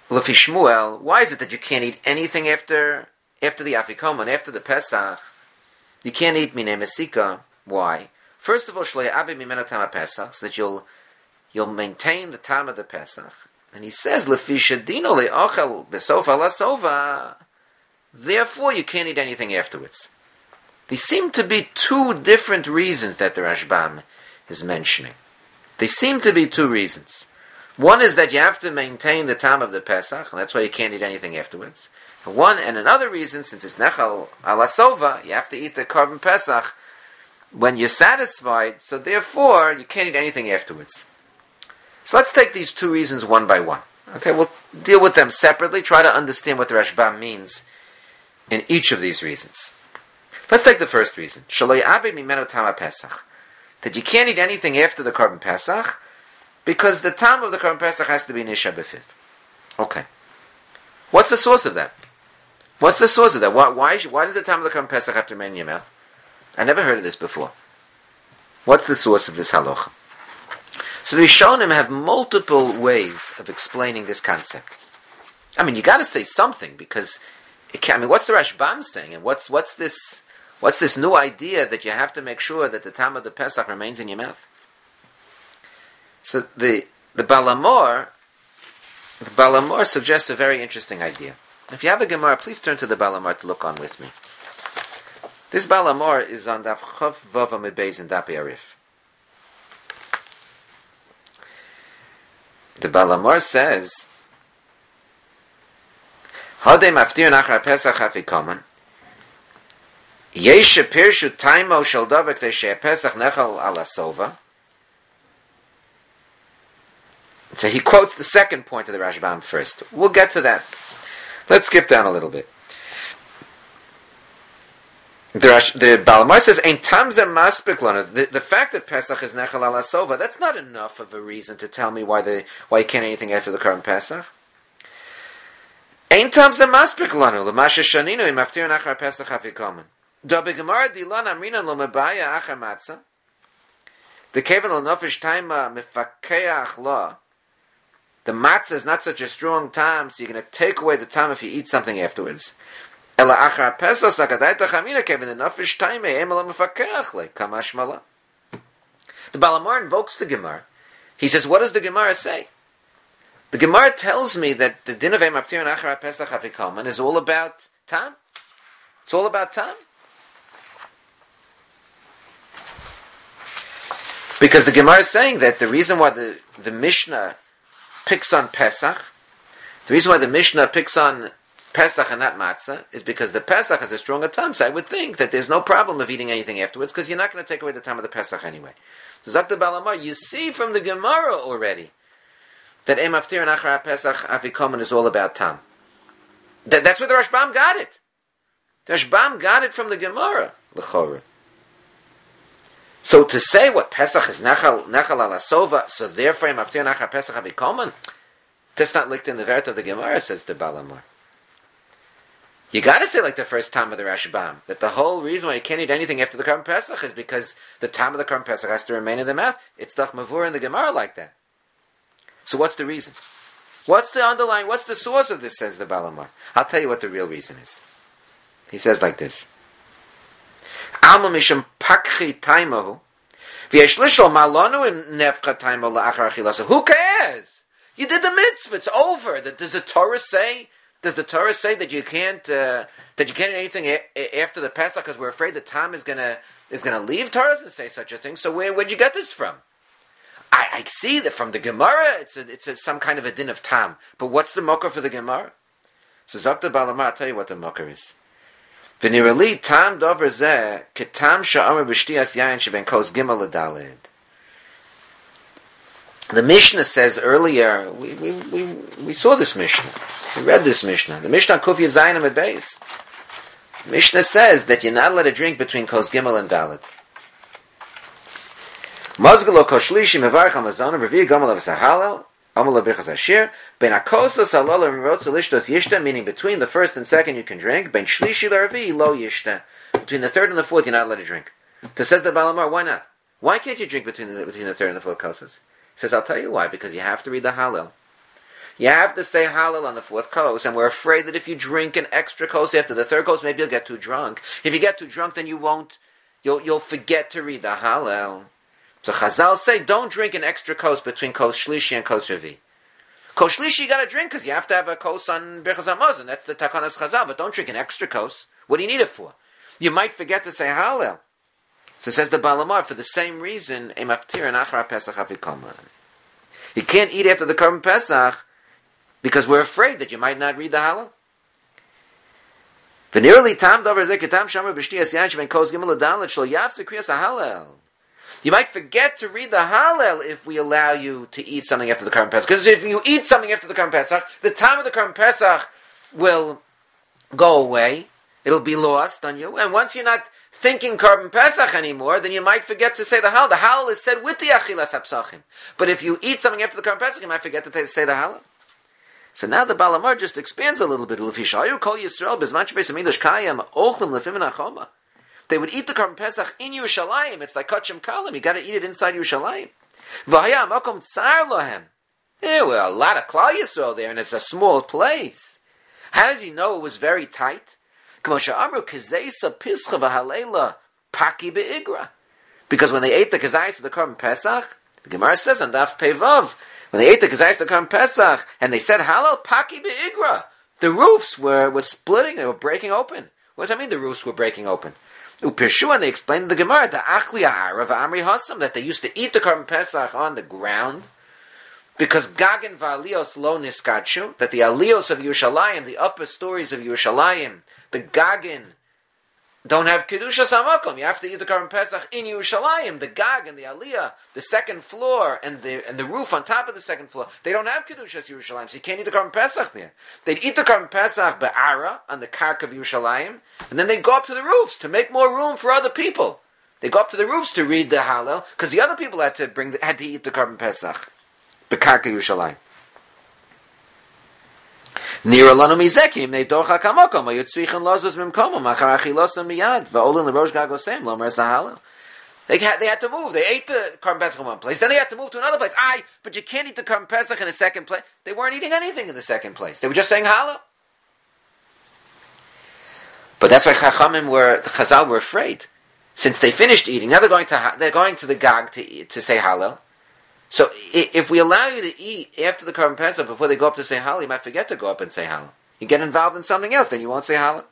Lefi Shmuel, why is it that you can't eat anything after the Afikoman, after the Pesach? You can't eat Minei Mesika. Why? First of all, Shlei Abi Mimeno Tam Pesach, so that you'll maintain the time of the Pesach. And he says, Lefi Shadino Le'ochel Besofa Lasova. Therefore, you can't eat anything afterwards. There seem to be two different reasons that the Rashbam is mentioning. They seem to be two reasons. One is that you have to maintain the time of the Pesach, and that's why you can't eat anything afterwards. And another reason, since it's Nechal Alasova, you have to eat the Korban Pesach when you're satisfied, so therefore you can't eat anything afterwards. So let's take these two reasons one by one. Okay, we'll deal with them separately, try to understand what the Rashbam means in each of these reasons. Let's take the first reason. Shaloi Abi Mimeno Tama Pesach. That you can't eat anything after the Korban Pesach, because the time of the Korban Pesach has to be Nisha B'Fiv. Okay. What's the source of that? Why does the time of the Korban Pesach have to remain in your mouth? I never heard of this before. What's the source of this halacha? So the Rishonim have multiple ways of explaining this concept. I mean, you got to say something, because what's the Rashbam saying, and what's this new idea that you have to make sure that the time of the Pesach remains in your mouth? So the Balamor suggests a very interesting idea. If you have a Gemara, please turn to the Balamor to look on with me. This Balamor is on Daf Chav Vav Amud Beis in Daf Arif. The Balamor says, Hadei maftir nachar Pesach afikoman. Yesh pirshu taimo shel davar k'tei she'Pesach nechal alasova. So he quotes the second point of the Rashbam first. We'll get to that. Let's skip down a little bit. The Balamar says, "Ein tamze maspik lana." The fact that Pesach is nechal alasova, that's not enough of a reason to tell me why you can't eat anything after the Korban Pesach. Ein tamze maspik lana l'masha shaninu imaftir nachar Pesach afikomen. Da begemara dilan amrinan lo mebaya achar matzah. The kevan lo nofesh taima mifakeach la. The matzah is not such a strong time, so you're going to take away the time if you eat something afterwards. Ela achar Pesach sakadayta chamina kevan the nofesh taima emel mifakeach le kamash mala. The Balamar invokes the Gemara. He says, what does the Gemara say? The Gemara tells me that the din of Emaftir and Achar Pesach Afikoman is all about time. It's all about time. Because the Gemara is saying that the reason why the Mishnah picks on Pesach, the reason why the Mishnah picks on Pesach and not Matzah, is because the Pesach has a stronger time. So I would think that there's no problem of eating anything afterwards, because you're not going to take away the time of the Pesach anyway. So Zakta Balamar, you see from the Gemara already that Emaftir and Achar Pesach Afikoman is all about time. That's where the Rashbam got it. The Rashbam got it from the Gemara, l'chora. So to say what Pesach is Nachal Alasova, so therefore Emaftir and Achar Pesach Afikoman, that's not linked in the Vert of the Gemara, says the Balamar. You got to say like the first time of the Rashbam, that the whole reason why you can't eat anything after the Korban Pesach is because the time of the Korban Pesach has to remain in the mouth. It's Dach Mavur in the Gemara like that. So what's the reason? What's the source of this, says the Balamar? I'll tell you what the real reason is. He says like this. Alma mishum pakchi taimahu, v'yesh lishol malonu in nefcha taimahu la'achar achilasa. Who cares? You did the mitzvah. It's over. Does the Torah say that you can't eat anything after the Pesach because we're afraid the time is gonna leave? Torah doesn't say such a thing. So where'd you get this from? I see that from the Gemara, it's some kind of a din of tam. But what's the mocker for the Gemara? So Zakta Balamar, I'll tell you what the mocker is. V'nirali tam dover zeh ketam sha'amar b'shtiyas yayin sheben kos gimel l'daled. The Mishnah says earlier, we saw this Mishnah. We read this Mishnah. The Mishnah Kuf Yud Zayin Amud Beis. Mishnah says that you're not allowed to drink between kos gimel and daled. Mazgalo koshlishi mevarich hamazon revi gamal avsahalal amal abichas ashir ben akosas halal and lishtos yishta, meaning between the first and second you can drink, ben shlishi l'revi lo yishta, between the third and the fourth you're not allowed to drink. So says the Balamar, why not? Why can't you drink between the third and the fourth kosas? He says, I'll tell you why, because you have to read the Hallel. You have to say Hallel on the fourth kos, and we're afraid that if you drink an extra kos after the third kos, maybe you'll get too drunk. If you get too drunk, then you'll forget to read the Hallel. So Chazal say, don't drink an extra kos between kos shlishi and kos revi. Kos shlishi you gotta drink because you have to have a kos on Birchas Hamazon. That's the Takanas Chazal, but don't drink an extra kos. What do you need it for? You might forget to say Hallel. So says the Baal HaMaor, for the same reason, you can't eat after the Korban Pesach because we're afraid that you might not read the Hallel. You might forget to read the Hallel if we allow you to eat something after the Korban Pesach. Because if you eat something after the Korban Pesach, the time of the Korban Pesach will go away. It'll be lost on you. And once you're not thinking Korban Pesach anymore, then you might forget to say the Hallel. The Hallel is said with the Achilas HaPsachim. But if you eat something after the Korban Pesach, you might forget to say the Hallel. So now the Baal HaMaor just expands a little bit. They would eat the Korban Pesach in Yerushalayim. It's like Kachem Kalim. You got to eat it inside Yerushalayim. There were a lot of Klal Yisrael there, and it's a small place. How does he know it was very tight? Because when they ate the kazayis of the Korban Pesach, the Gemara says on Daf Pevav, when they ate the kazayis of the Korban Pesach, and they said Halal Paki Be'igra, the roofs were splitting, they were breaking open. What does that mean, the roofs were breaking open? Upirshu, and they explained in the Gemara, the Achli Ha'arav Amri Hasam, that they used to eat the Korban Pesach on the ground, because Gagan va'alios lo niskadshu, that the alios of Yerushalayim, the upper stories of Yerushalayim, the Gagan don't have Kedushas HaMakom. You have to eat the Korban Pesach in Yerushalayim. The Gag and the Aliyah, the second floor, and the roof on top of the second floor, they don't have Kedushas Yerushalayim, so you can't eat the Korban Pesach there. They'd eat the Korban Pesach be'ara, on the Kark of Yerushalayim, and then they'd go up to the roofs to make more room for other people. They go up to the roofs to read the Hallel, because the other people had to eat the Korban Pesach. Be'kark Yerushalayim. Nira lanu mizekim ne docha kamakom ayutzrichen lazos mimkomom achar achilosam miyad va'olin l'rosh gagosem lomer sahalel. They had to move. They ate the Korban Pesach in one place, then they had to move to another place. But you can't eat the Korban Pesach in a second place. They weren't eating anything in the second place. They were just saying Hallel. But that's why Chazal were afraid. Since they finished eating, now they're going to the Gag to say Hallel. So if we allow you to eat after the Korban Pesach before they go up to say Hallel, you might forget to go up and say Hallel. You get involved in something else, then you won't say Hallel.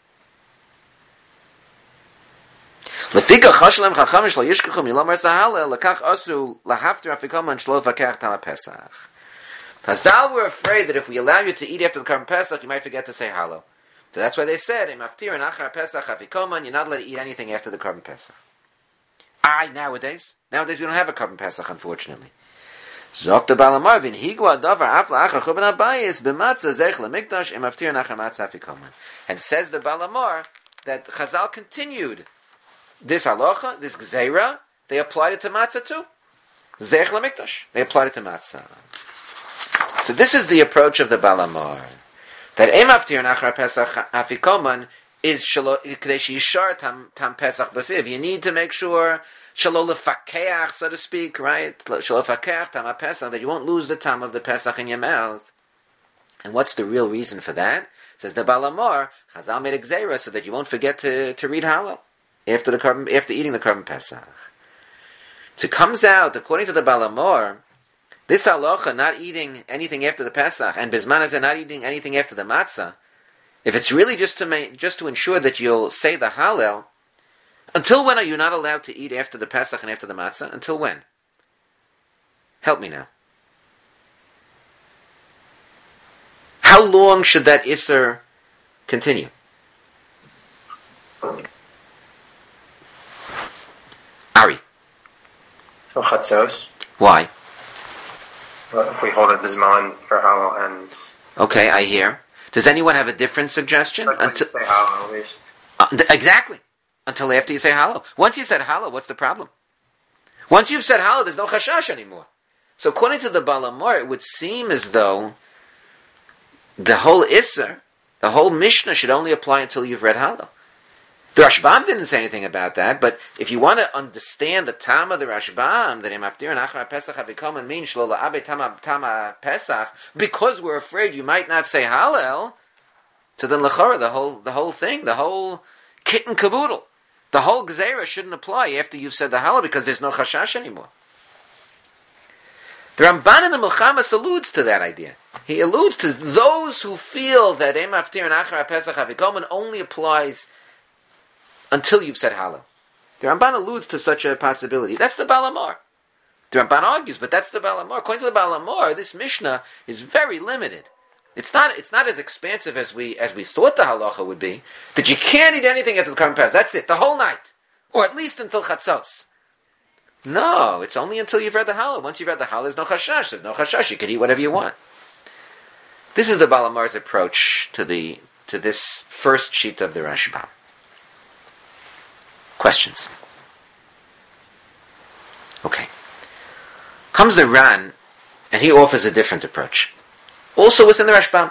Chazal were afraid that if we allow you to eat after the Korban Pesach, you might forget to say Hallel. So that's why they said, you're not allowed to eat anything after the Korban Pesach. Nowadays we don't have a Korban Pesach, unfortunately. Zok the Baal HaMaor v'nhigu adavar afla achar churban habayis b'matzah zeich lemikdash imaftir nachar matzah afikoman. And says the Baal HaMaor that Chazal continued this halacha, this gzeira, they applied it to matzah too. Zeich lemikdash, they applied it to matzah. So this is the approach of the Baal HaMaor, that imaftir nachar pesach afikoman is kadesh yishar tam pesach b'fiv. You need to make sure shalo lefakeach, so to speak, right? Shalo lefakeach tam pesach, that you won't lose the tam of the pesach in your mouth. And what's the real reason for that? Says the Baal HaMaor, Chazal made a gzeira so that you won't forget to read Hallel after eating the Korban Pesach. So it comes out, according to the Baal HaMaor, this halacha, not eating anything after the Pesach, and Bizman Hazeh not eating anything after the matzah, if it's really just to ensure that you'll say the Hallel, until when are you not allowed to eat after the Pesach and after the Matzah? Until when? Help me now. How long should that Isser continue? Ari. So Chatzos. Why? Well, if we hold it Bizman for Hallel ends. Okay, I hear. Does anyone have a different suggestion? Until you say Hallel, at least. Exactly. Until after you say Hallel. Once you said Hallel, what's the problem? Once you've said Hallel, there's no chashash anymore. So according to the Baal HaMaor, it would seem as though the whole Isser, the whole Mishnah should only apply until you've read Hallel. The Rashbam didn't say anything about that, but if you want to understand the Tam of the Rashbam, that Imaftir and Achar Pesach HaVikomen mean Shlo La'abe Tama Pesach, because we're afraid you might not say Hallel, so then L'chora, the whole thing, the whole kit and caboodle, the whole Gzeira shouldn't apply after you've said the Hallel, because there's no Chashash anymore. The Ramban in the Milchamas alludes to that idea. He alludes to those who feel that Imaftir and Achar Pesach HaVikomen only applies until you've said Hallel. The Ramban alludes to such a possibility. That's the Baal HaMaor. The Ramban argues, but that's the Baal HaMaor. According to the Baal HaMaor, this Mishnah is very limited. It's not as expansive as we thought the halacha would be, that you can't eat anything after the Karban Pesach. That's it, the whole night. Or at least until Chatzos. No, it's only until you've read the Hallel. Once you've read the Hallel, there's no Chashash. There's no Chashash. You can eat whatever you want. This is the Baal HaMaor's approach to this first sheet of the Rashbam. Questions? Okay. Comes the Ran, and he offers a different approach. Also within the Rashbam.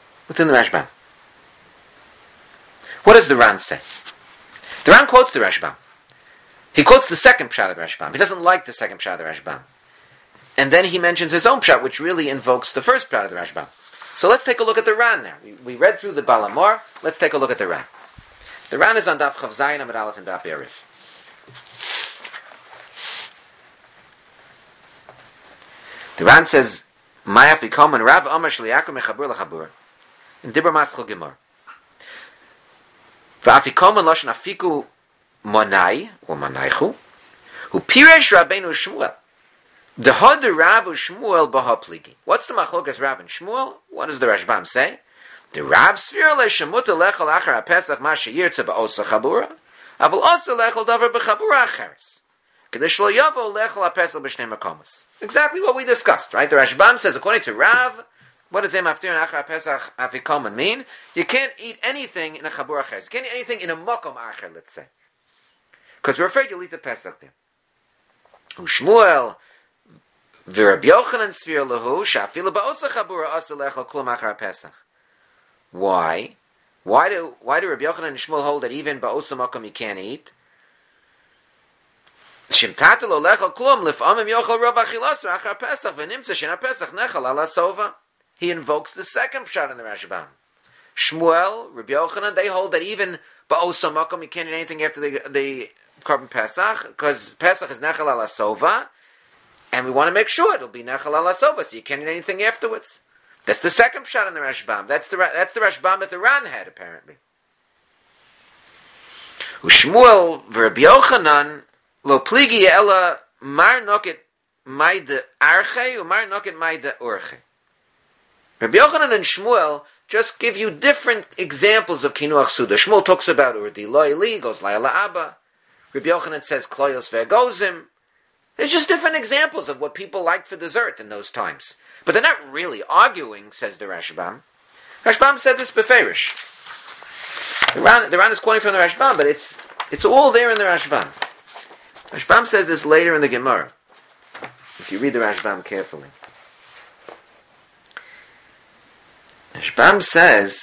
What does the Ran say? The Ran quotes the Rashbam. He quotes the second pshat of the Rashbam. He doesn't like the second pshat of the Rashbam. And then he mentions his own pshat, which really invokes the first pshat of the Rashbam. So let's take a look at the Ran now. We read through the Baal HaMaor. Let's take a look at the Ran. The Ran is on Daf Chav Zayin Amud Aleph and Daf Yarif. The Ran says, "Ma'af Yikom and Rav Amar Shliyakum Mechabur LaChabur in Dibur Maschil Gemar. V'af Yikom and Loshen Afiku Monai or Manaichu who Piresh Rabbeinu Shmuel the Hod Rav Shmuel Baha Pligi." What's the machlokas Rav and Shmuel? What does the Rashbam say? The Rav Sfir leShemut lechol achar haPesach ma sheyirtze ba'osa chabura, aval osa lechol davar b'chabura acheres. Kadesh lo yavo lechol haPesach b'shnei makomos. Exactly what we discussed, right? The Rashbam says, according to Rav, what does Imaftir and Achar haPesach HaVikomen mean? You can't eat anything in a chabura acheres. You can't eat anything in a makom acher, let's say, because we're afraid you'll eat the Pesach there. U'Shmuel v'Rab Yochanan Sfir lehu shafilu ba'osa chabura osa lechol klum achar haPesach. Why? Why do Rabbi Yochanan and Shmuel hold that even ba'osa makom you can't eat? Shimtat lo lechol klum lif'amim yochel rob achilaser achar Pesach v'nimtza shena Pesach nechal ala sova. He invokes the second pshat in the Rashbam. Shmuel, Rabbi Yochanan, they hold that even ba'osa makom you can't eat anything after the Karban Pesach, because Pesach is nechal ala sova, and we want to make sure it'll be nechal ala sova, so you can't eat anything afterwards. That's the second pshat in the Rashbam. That's the Rashbam that the Ran had, apparently. U'Shmuel v'Rabbi Yochanan lo pligi ela mar noket maide arche u'mar noket maide orche. Rabbi Yochanan and Shmuel just give you different examples of kinuach suda. Shmuel talks about urdi loyli, goes la'ala abba. Rabbi Yochanan says kloyos ve'gozim. There's just different examples of what people liked for dessert in those times. But they're not really arguing, says the Rashbam. Rashbam said this beferish. The Ran is quoting from the Rashbam, but it's all there in the Rashbam. Rashbam says this later in the Gemara, if you read the Rashbam carefully. Rashbam says,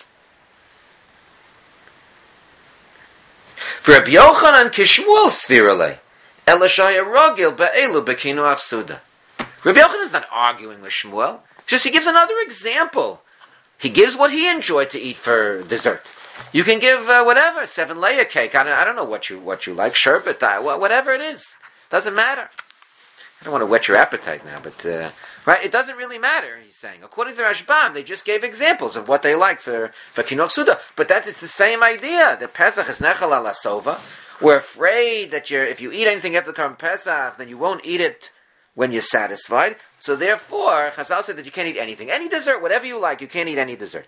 for Rabbi Yochanan kishmuel svirale, elashaya rogil be'elu bekinuach suda. Rabbi Yochanan is not arguing with Shmuel. Just he gives another example. He gives what he enjoyed to eat for dessert. You can give whatever, 7-layer cake. I don't know what you like, sherbet, whatever it is. Doesn't matter. I don't want to whet your appetite now, but right, it doesn't really matter. He's saying, according to Rashbam, they just gave examples of what they like for kinuach suda. But it's the same idea. The Pesach is nechal ala sova. We're afraid that if you eat anything after the Karban Pesach, then you won't eat it when you're satisfied. So therefore, Chazal said that you can't eat anything. Any dessert, whatever you like, you can't eat any dessert.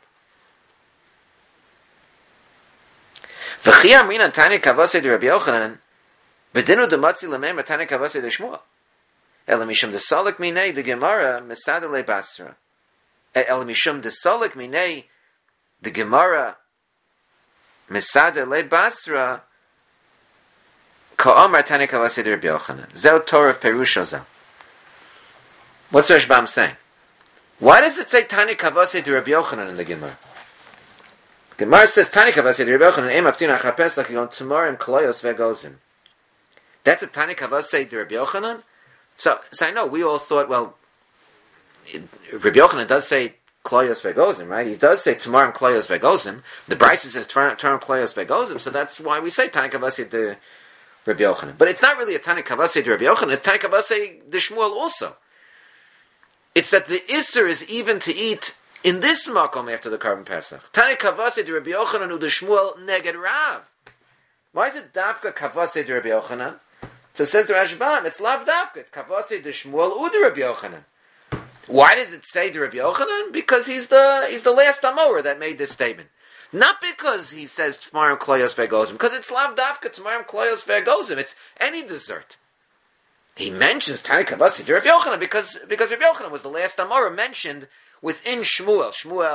V'chi amrinan tani kavasei de Rabbi Yochanan, b'dinu dematzi lemem tani kavasei de Shmuel. Ela mishum desalik minei de Gemara mesada le basra. Ela mishum desalik minei de Gemara mesada le basra ka'amar tani kavasei de Rabbi Yochanan. Zeu Torah of Perusha zeh. What's Rashbam saying? Why does it say Tani Kavasei to Rabbi Yochanan in the Gemara? Gemara says, Tani Kavasi de Rabbi Yochanan, Ein Maftir Achar Pesach, Yom Tamarim Kolayos Vegozim. That's a Tani Kavasi de Rabbi Yochanan? So I know, we all thought, well, Rabbi Yochanan does say Kolayos Vegozim, right? He does say Tamarim Kolayos Vegozim. The Brisa says Tamarim Kolayos Vegozim, so that's why we say Tani Kavasi de Rabbi Yochanan. But it's not really a Tani Kavasi de Rabbi Yochanan, it's Tani Kavasi de Shmuel also. It's that the Isser is even to eat in this makom after the Karban Pesach. Tani Kavasi de Rabbi Yochanan u de Shmuel neged Rav. Why is it Dafka Kavasi de Rabbi Yochanan? So says the Rashbam, it's Lav Dafka, it's Kavasi de Shmuel u de Rabbi Yochanan. Why does it say de Rabbi Yochanan? Because he's the last Amor that made this statement. Not because he says Tamarim Kolayos Vegozim, because it's Lav Dafka Tamarim Kolayos Vegozim. It's any dessert. He mentions Tani Kavasi de Rabbi Yochanan because Rabbi Yochanan was the last Amor mentioned within Shmuel.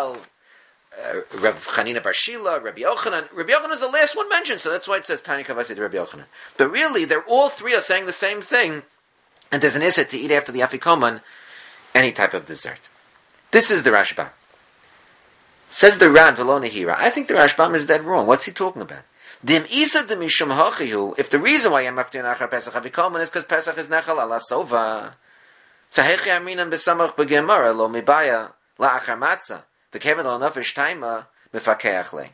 Rav Chanina Bar Shila, Rabbi Yochanan. Rabbi Yochanan is the last one mentioned, so that's why it says Tani Kavasi de Rabbi Yochanan. But really, they're all three are saying the same thing, and there's an issur to eat after the Afikoman any type of dessert. This is the Rashbam. Says the Ran V'lo Nehira. I think the Rashbam is dead wrong. What's he talking about? Dim isa de mishum hachihu. If the reason why I'm after Achar Pesach Afikoman is because Pesach is nechal ala sova. Tzahechi aminan besamach begemara lo mibaya la achar matzah. The kevin lo nefesh taima mefakeach le.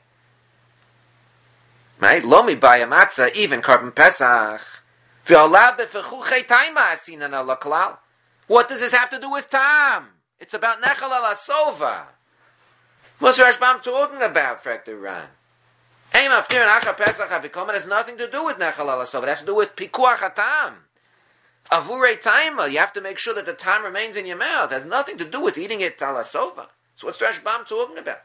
Right? Lo mibaya matzah even Karban Pesach. V'olah befechuchei taima asinan ala klal. What does this have to do with tam? It's about nechal ala sova. What's Rashbam talking about, Frekter Ran? Ein Maftir Achar Pesach Afikoman has nothing to do with nechal ala sova. It has to do with pikuach hatam. Avurei taima, you have to make sure that the time remains in your mouth. It has nothing to do with eating it ala sova. So what's Rashbam talking about?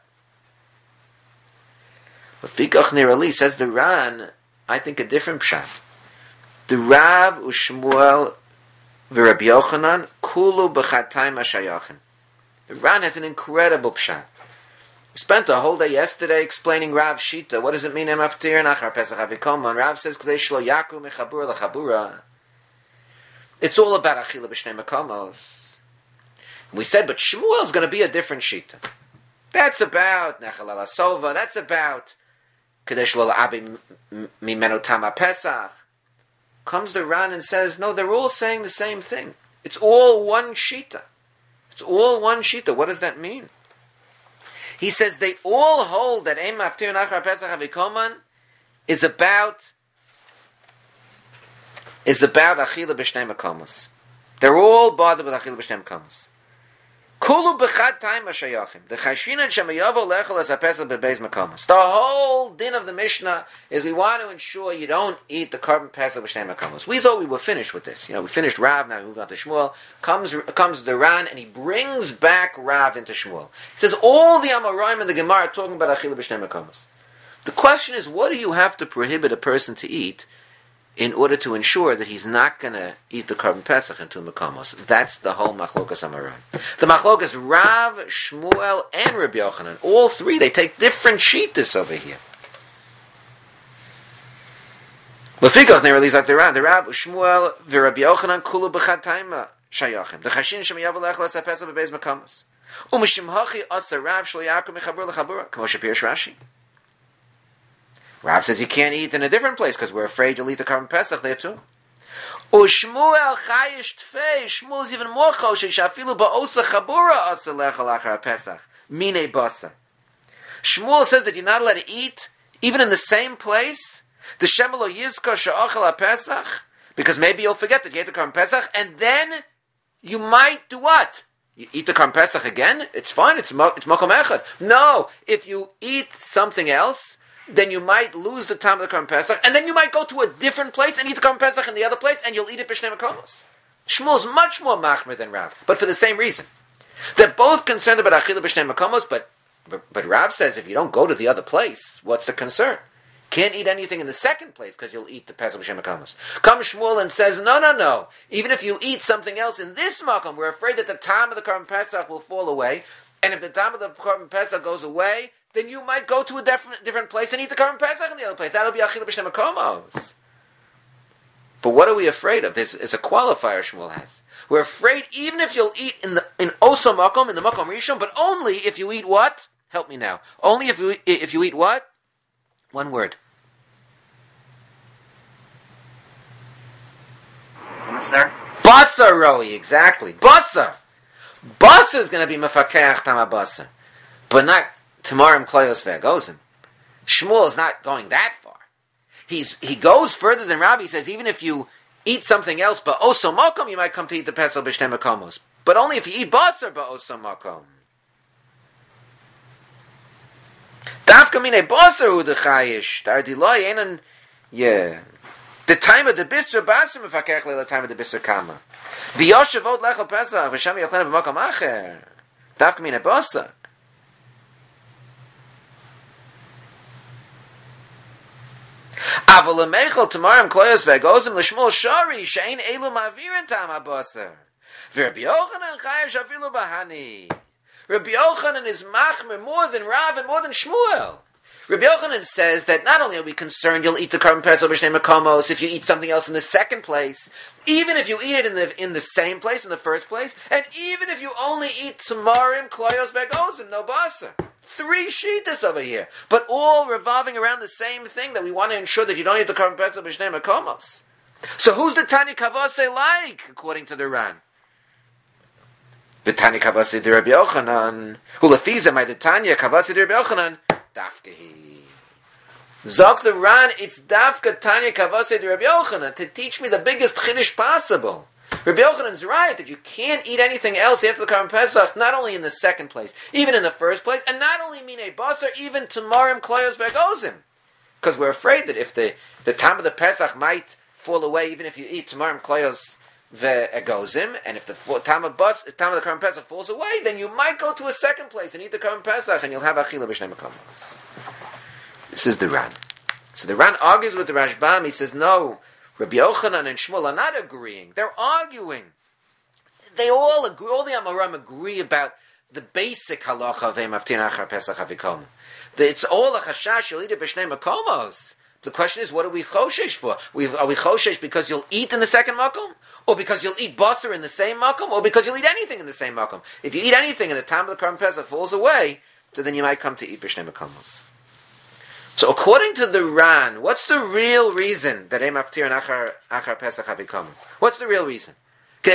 Fikach Nirali says the Ran, I think a different pshat. The Rav u'Shmuel v'Rabbi Yochanan kulu b'chatayim hashayachim. The Ran has an incredible pshat. We spent a whole day yesterday explaining Rav Shita. What does it mean? Emaftir nachar Pesach Avikoman. Rav says k'dei shlo yaku mechabura lechabura. It's all about achila b'shnei makomos. We said, but Shmuel is going to be a different Shita. That's about nechal ala sova. That's about k'dei shlo abi mimenu tama Pesach. Comes the Ran and says, no, they're all saying the same thing. It's all one Shita. It's all one Shita. What does that mean? He says they all hold that Ein Maftir Nachar Pesach Avikoman is about Achila B'Shnei Makomos. They're all bothered with Achila B'Shnei Makomos. Kulu B'chad Time Hashayachim. The Chashinan Shemayavo Lechel as HaPesach B'Beis Makomos. The whole din of the Mishnah is we want to ensure you don't eat the Karban Pesach B'Shnei Makomos. We thought we were finished with this. We finished Rav, now we move on to Shmuel. Comes the Ran, and he brings back Rav into Shmuel. He says all the Amoraim and the Gemara are talking about Achila B'Shnei Makomos. The question is, what do you have to prohibit a person to eat in order to ensure that he's not going to eat the Karban Pesach into Makomos? That's the whole Machlokas Amoraim. The Machlokas Rav, Shmuel, and Rabbi Yochanan, all three, they take different shittas over here. Lefikach ne'reli zak the Rav, Shmuel, v'Rabbi Yochanan, kulu b'chad taima shayachim. The Chashin shemayav l'echel as HaPesach b'beis Makomos. U'mishim hachi asa Rav shlo yakum mechabur l'chabura, k'mo shepirish Rashi. Rav says you can't eat in a different place because we're afraid you'll eat the Karban Pesach there too. U'Shmuel chayish tfei. Shmuel is even more choshesh. Afilu ba'osa chabura asa lechel achar Pesach. Mine basa. Shmuel says that you're not allowed to eat even in the same place. The shemelo yizka she'achal Pesach, because maybe you'll forget that you ate the Karban Pesach, and then you might do what? You eat the Karban Pesach again? It's fine. It's mokom echad. No, if you eat something else, then you might lose the time of the Karban Pesach, and then you might go to a different place and eat the Karban Pesach in the other place, and you'll eat it b'shnei makomos. Shmuel is much more machmir than Rav, but for the same reason. They're both concerned about achila b'shnei makomos, but Rav says if you don't go to the other place, what's the concern? Can't eat anything in the second place because you'll eat the Pesach b'shnei makomos. Comes Shmuel and says, no. Even if you eat something else in this makom, we're afraid that the time of the Karban Pesach will fall away, and if the time of the Karban Pesach goes away, then you might go to a different place and eat the Karban Pesach in the other place. That'll be Achila B'Shnei Makomos. But what are we afraid of? There's a qualifier Shmuel has. We're afraid even if you'll eat in Oso Makom, in the Makom Rishon, but only if you eat what? Help me now. Only if you eat what? One word. Basar? Basar, Roi, exactly. Basar. Basar is going to be mefakeach tama basar. But not Tamarim Kloyos Ve'agozim. Shmuel is not going that far. He goes further than Rabbi. He says, even if you eat something else, but oso makom, you might come to eat the pesel b'shnei makomos. But only if you eat basar, but oso makom. Dafka mine basar hu dechayish. Dardiloi enan, yeah. The time of the bisra basar mefakech leil the time of the bisra kama. V'yoshavot lechel pesach v'sham yachlena b'makom acher. Dafka mine basar. Aval meichel tamarim kloyos ve'gozim l'shmul shari she'ein elu ma'avirin tam ha'basar. V'Rabbi Yochanan chayash afilu bahani. Rabbi Yochanan is machmer more than Rav and more than Shmuel. Rabbi Yochanan says that not only are we concerned you'll eat the carbon pesel b'shnei makomos if you eat something else in the second place, even if you eat it in the same place in the first place, and even if you only eat tamarim kloyos ve'gozim no basar. 3 shittas over here, but all revolving around the same thing, that we want to ensure that you don't eat the carbon pesel b'shnei makomos. So who's the Tani Kavase like, according to the Ran? The Tani Kavase de Rabbi Yochanan. Who lefiza my the Tanya Kavase de Rabbi Yochanan. Dafkehi. Zok the Ran, it's Dafka Tanya Kavase de Rabbi Yochanan to teach me the biggest chiddush possible. Rabbi Yochanan's right that you can't eat anything else after the Karban Pesach, not only in the second place, even in the first place, and not only minei basar, even tamarim kloyos ve'gozim. Because we're afraid that if the time of the Pesach might fall away, even if you eat tamarim kloyos ve'gozim, and if the time of the Karban Pesach falls away, then you might go to a second place and eat the Karban Pesach, and you'll have achila b'shnei makomos. This is the Ran. So the Ran argues with the Rashbam. He says, no, Rabbi Yochanan and Shmuel are not agreeing. They're arguing. They all agree. All the Amoram agree about the basic halacha of Maftir Achar Pesach Havikom. It's all a chashash. You'll eat it b'shnei makomos. The question is, what are we choshesh for? Are we choshesh because you'll eat in the second makom, or because you'll eat basar in the same makom, or because you'll eat anything in the same makom? If you eat anything and the time of the Karban Pesach falls away, so then you might come to eat b'shnei makomos. So according to the Ran, what's the real reason that Maftir and Achar Pesach Havikom? What's the real reason? The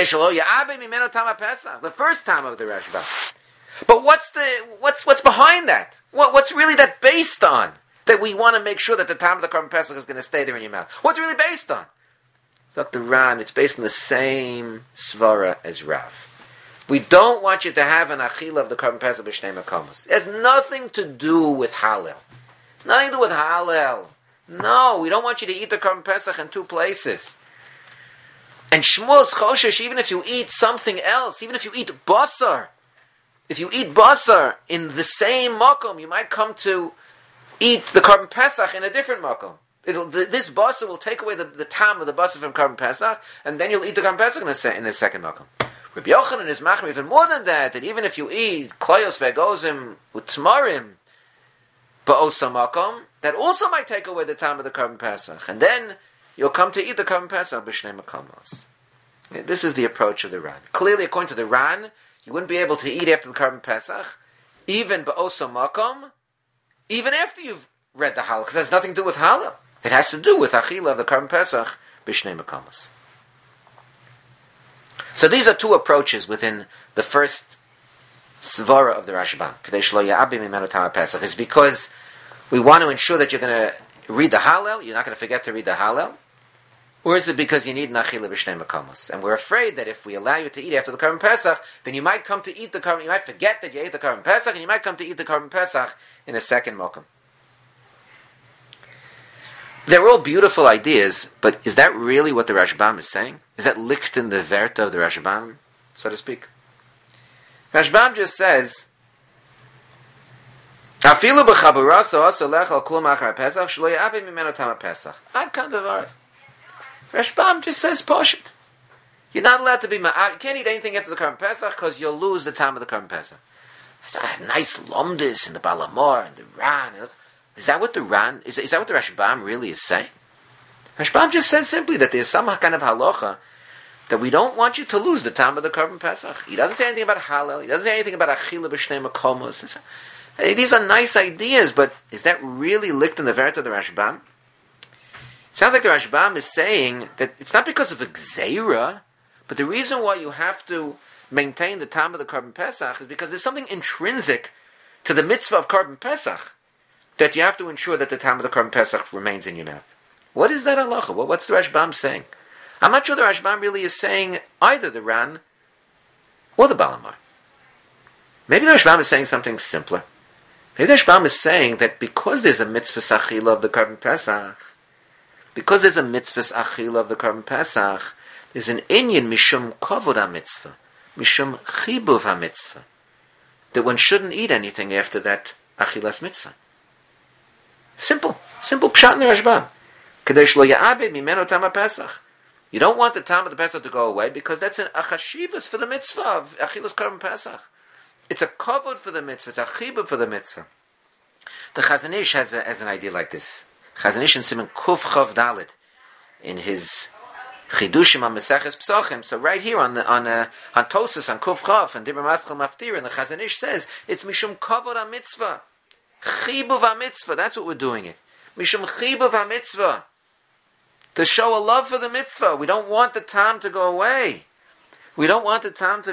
first time of the Rashba. But what's behind that? What's really that based on? That we want to make sure that the time of the Karban Pesach is going to stay there in your mouth. What's it really based on? So the Ran, it's based on the same svara as Rav. We don't want you to have an achila of the Karban Pesach b'shnei makomos. It has nothing to do with Hallel. Nothing to do with Hallel. No, we don't want you to eat the Karban Pesach in 2 places. And Shmuel's choshesh, even if you eat something else, even if you eat basar, if you eat basar in the same makom, you might come to eat the Karban Pesach in a different makom. This basar will take away the tam of the basar from Karban Pesach, and then you'll eat the Karban Pesach in the second makom. Rabbi Yochanan is machmir even more than that even if you eat kloyos ve'gozim utmarim ba'osa makom, that also might take away the time of the Karban Pesach, and then you'll come to eat the Karban Pesach b'shnei makomos. This is the approach of the Ran. Clearly, according to the Ran, you wouldn't be able to eat after the Karban Pesach, even ba'osa makom, even after you've read the Hallel, because it has nothing to do with Hallel. It has to do with Achila of the Karban Pesach b'shnei makomos. So these are 2 approaches within the first svara of the Rashbam. Is because we want to ensure that you're going to read the Hallel, you're not going to forget to read the Hallel, or is it because you need an achila b'shnei makomos? And we're afraid that if we allow you to eat after the Karban Pesach, then you might come to eat the Karban, you might forget that you ate the Karban Pesach, and you might come to eat the Karban Pesach in a second makom. They're all beautiful ideas, but is that really what the Rashbam is saying? Is that licht in the verta of the Rashbam, so to speak? Rashbam just says, "Afilu b'chaburasa also lechal klum achar Pesach shlo yabe mimeno tam Pesach." Ad kan devar. Rashbam just says poshut. You're not allowed to be you can't eat anything after the Karban Pesach because you'll lose the time of the Karban Pesach. It's a nice lomdis in the Balamor and the Ran. Is that what the Ran? Is that what the Rashbam really is saying? Rashbam just says simply that there's some kind of halacha that we don't want you to lose the time of the Karban Pesach. He doesn't say anything about Hallel. He doesn't say anything about Achila b'shnei makomos. These are nice ideas, but is that really licked in the Vert of the Rashbam? It sounds like the Rashbam is saying that it's not because of a Gzeira, but the reason why you have to maintain the time of the Korban Pesach is because there's something intrinsic to the mitzvah of Korban Pesach that you have to ensure that the time of the Korban Pesach remains in your mouth. What is that halacha? What's the Rashbam saying? I'm not sure the Rashbam really is saying either the Ran or the Balamar. Maybe the Rashbam is saying something simpler. Maybe the Rashbam is saying that because there's a mitzvah achila of the Korban Pesach, there's an inyan mishum kavod ha-mitzvah, mishum chibuv ha-mitzvah, that one shouldn't eat anything after that achilas mitzvah. Simple pshat in the Rashbam. Kadesh lo ya'abe mimeno tam ha-pesach. You don't want the time of the Pesach to go away because that's an achashivas for the mitzvah of achilas Korban Pesach. It's a kavod for the mitzvah. It's a chibur for the mitzvah. The Chazon Ish has an idea like this. Chazon Ish in Siman Kuf Chav Dalet in his Chidushim on Meseches Psachim. So right here on Tosas on Kuf Chav and Dibur Maschal Maftir, and the Chazon Ish says it's mishum kavod ha mitzvah, chibuv ha mitzvah. That's what we're doing it. Mishum chibuv ha mitzvah, to show a love for the mitzvah. We don't want the time to go away. That's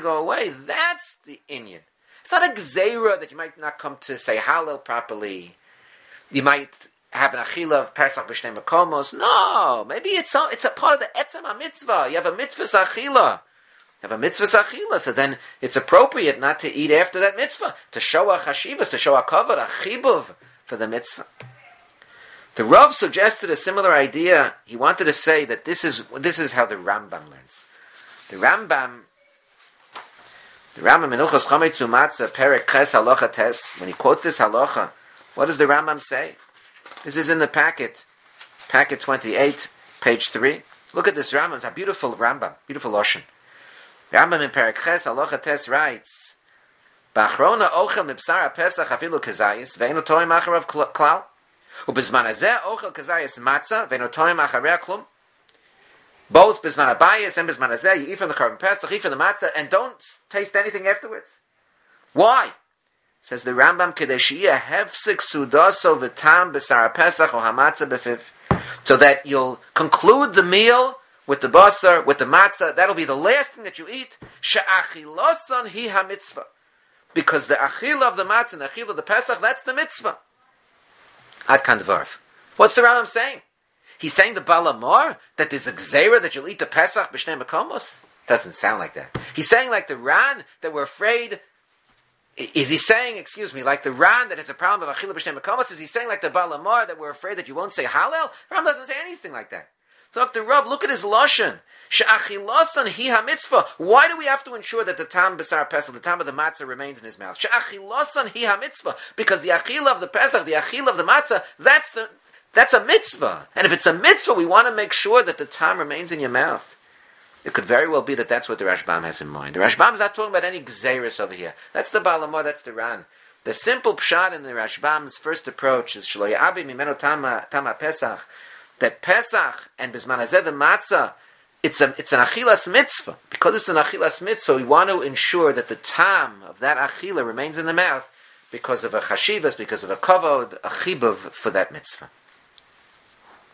the inyan. It's not a gzeira that you might not come to say Hallel properly. You might have an achila of Pesach b'shnei makomos. No, maybe it's a part of the etzem ha-mitzvah. You have a mitzvah achila. So then it's appropriate not to eat after that mitzvah, to show a chashivas, to show a kavod, a chibuv for the mitzvah. The Rav suggested a similar idea. He wanted to say that this is how the Rambam learns. The Rambam Menuchos Chametz Umatzah Perek Ches Halacha Tes, when he quotes this halacha, what does the Rambam say? This is in the packet 28, page 3. Look at this Rambam. It's a beautiful Rambam, beautiful Loshen. Rambam in Perek Ches Halacha Tes writes, B'achrona ochel mibsar ha-pesach afilu kezayis ve'enu toim acharav klal u'bizman hazeh ochel kezayis matzah ve'enu toim acharei klum. Both Bisman Abayis and Bisman Hazeh, you eat from the Korban Pesach, eat from the matzah, and don't taste anything afterwards. Why? Says the Rambam, Kedeshiyah hefsik sudaso v'tam b'sar Pesach or hamatzah b'fiv, so that you'll conclude the meal with the basar, with the matzah. That'll be the last thing that you eat. She'achilosan hi ha-mitzvah, because the achila of the matzah and the achila of the Pesach, that's the mitzvah. Ad kan dvarf. What's the Rambam saying? He's saying the Balamar that there's a gzeira that you'll eat the Pesach b'shnei makomos? Doesn't sound like that. He's saying like the Ran that we're afraid. Is he saying, like the Ran that has a problem of achila b'shnei makomos? Is he saying like the Balamar that we're afraid that you won't say Hallel? Ram doesn't say anything like that. So Dr. Rav, look at his lashon. She'achilasan hi ha-mitzvah. Why do we have to ensure that the tam b'sar Pesach, the tam of the matzah, remains in his mouth? She'achilasan hi ha-mitzvah. Because the achila of the Pesach, the achila of the matzah, that's a mitzvah. And if it's a mitzvah, we want to make sure that the time remains in your mouth. It could very well be that that's what the Rashbam has in mind. The Rashbam is not talking about any gzeiris over here. That's the Balamor, that's the Ran. The simple pshat in the Rashbam's first approach is Shlo Ya'abi Mimeno Tama Pesach, that Pesach and Bisman Hazeh the Matzah, it's an achilas mitzvah. Because it's an achilas mitzvah, we want to ensure that the tam of that achila remains in the mouth because of a chashivas, because of a kavod, a chibuv for that mitzvah.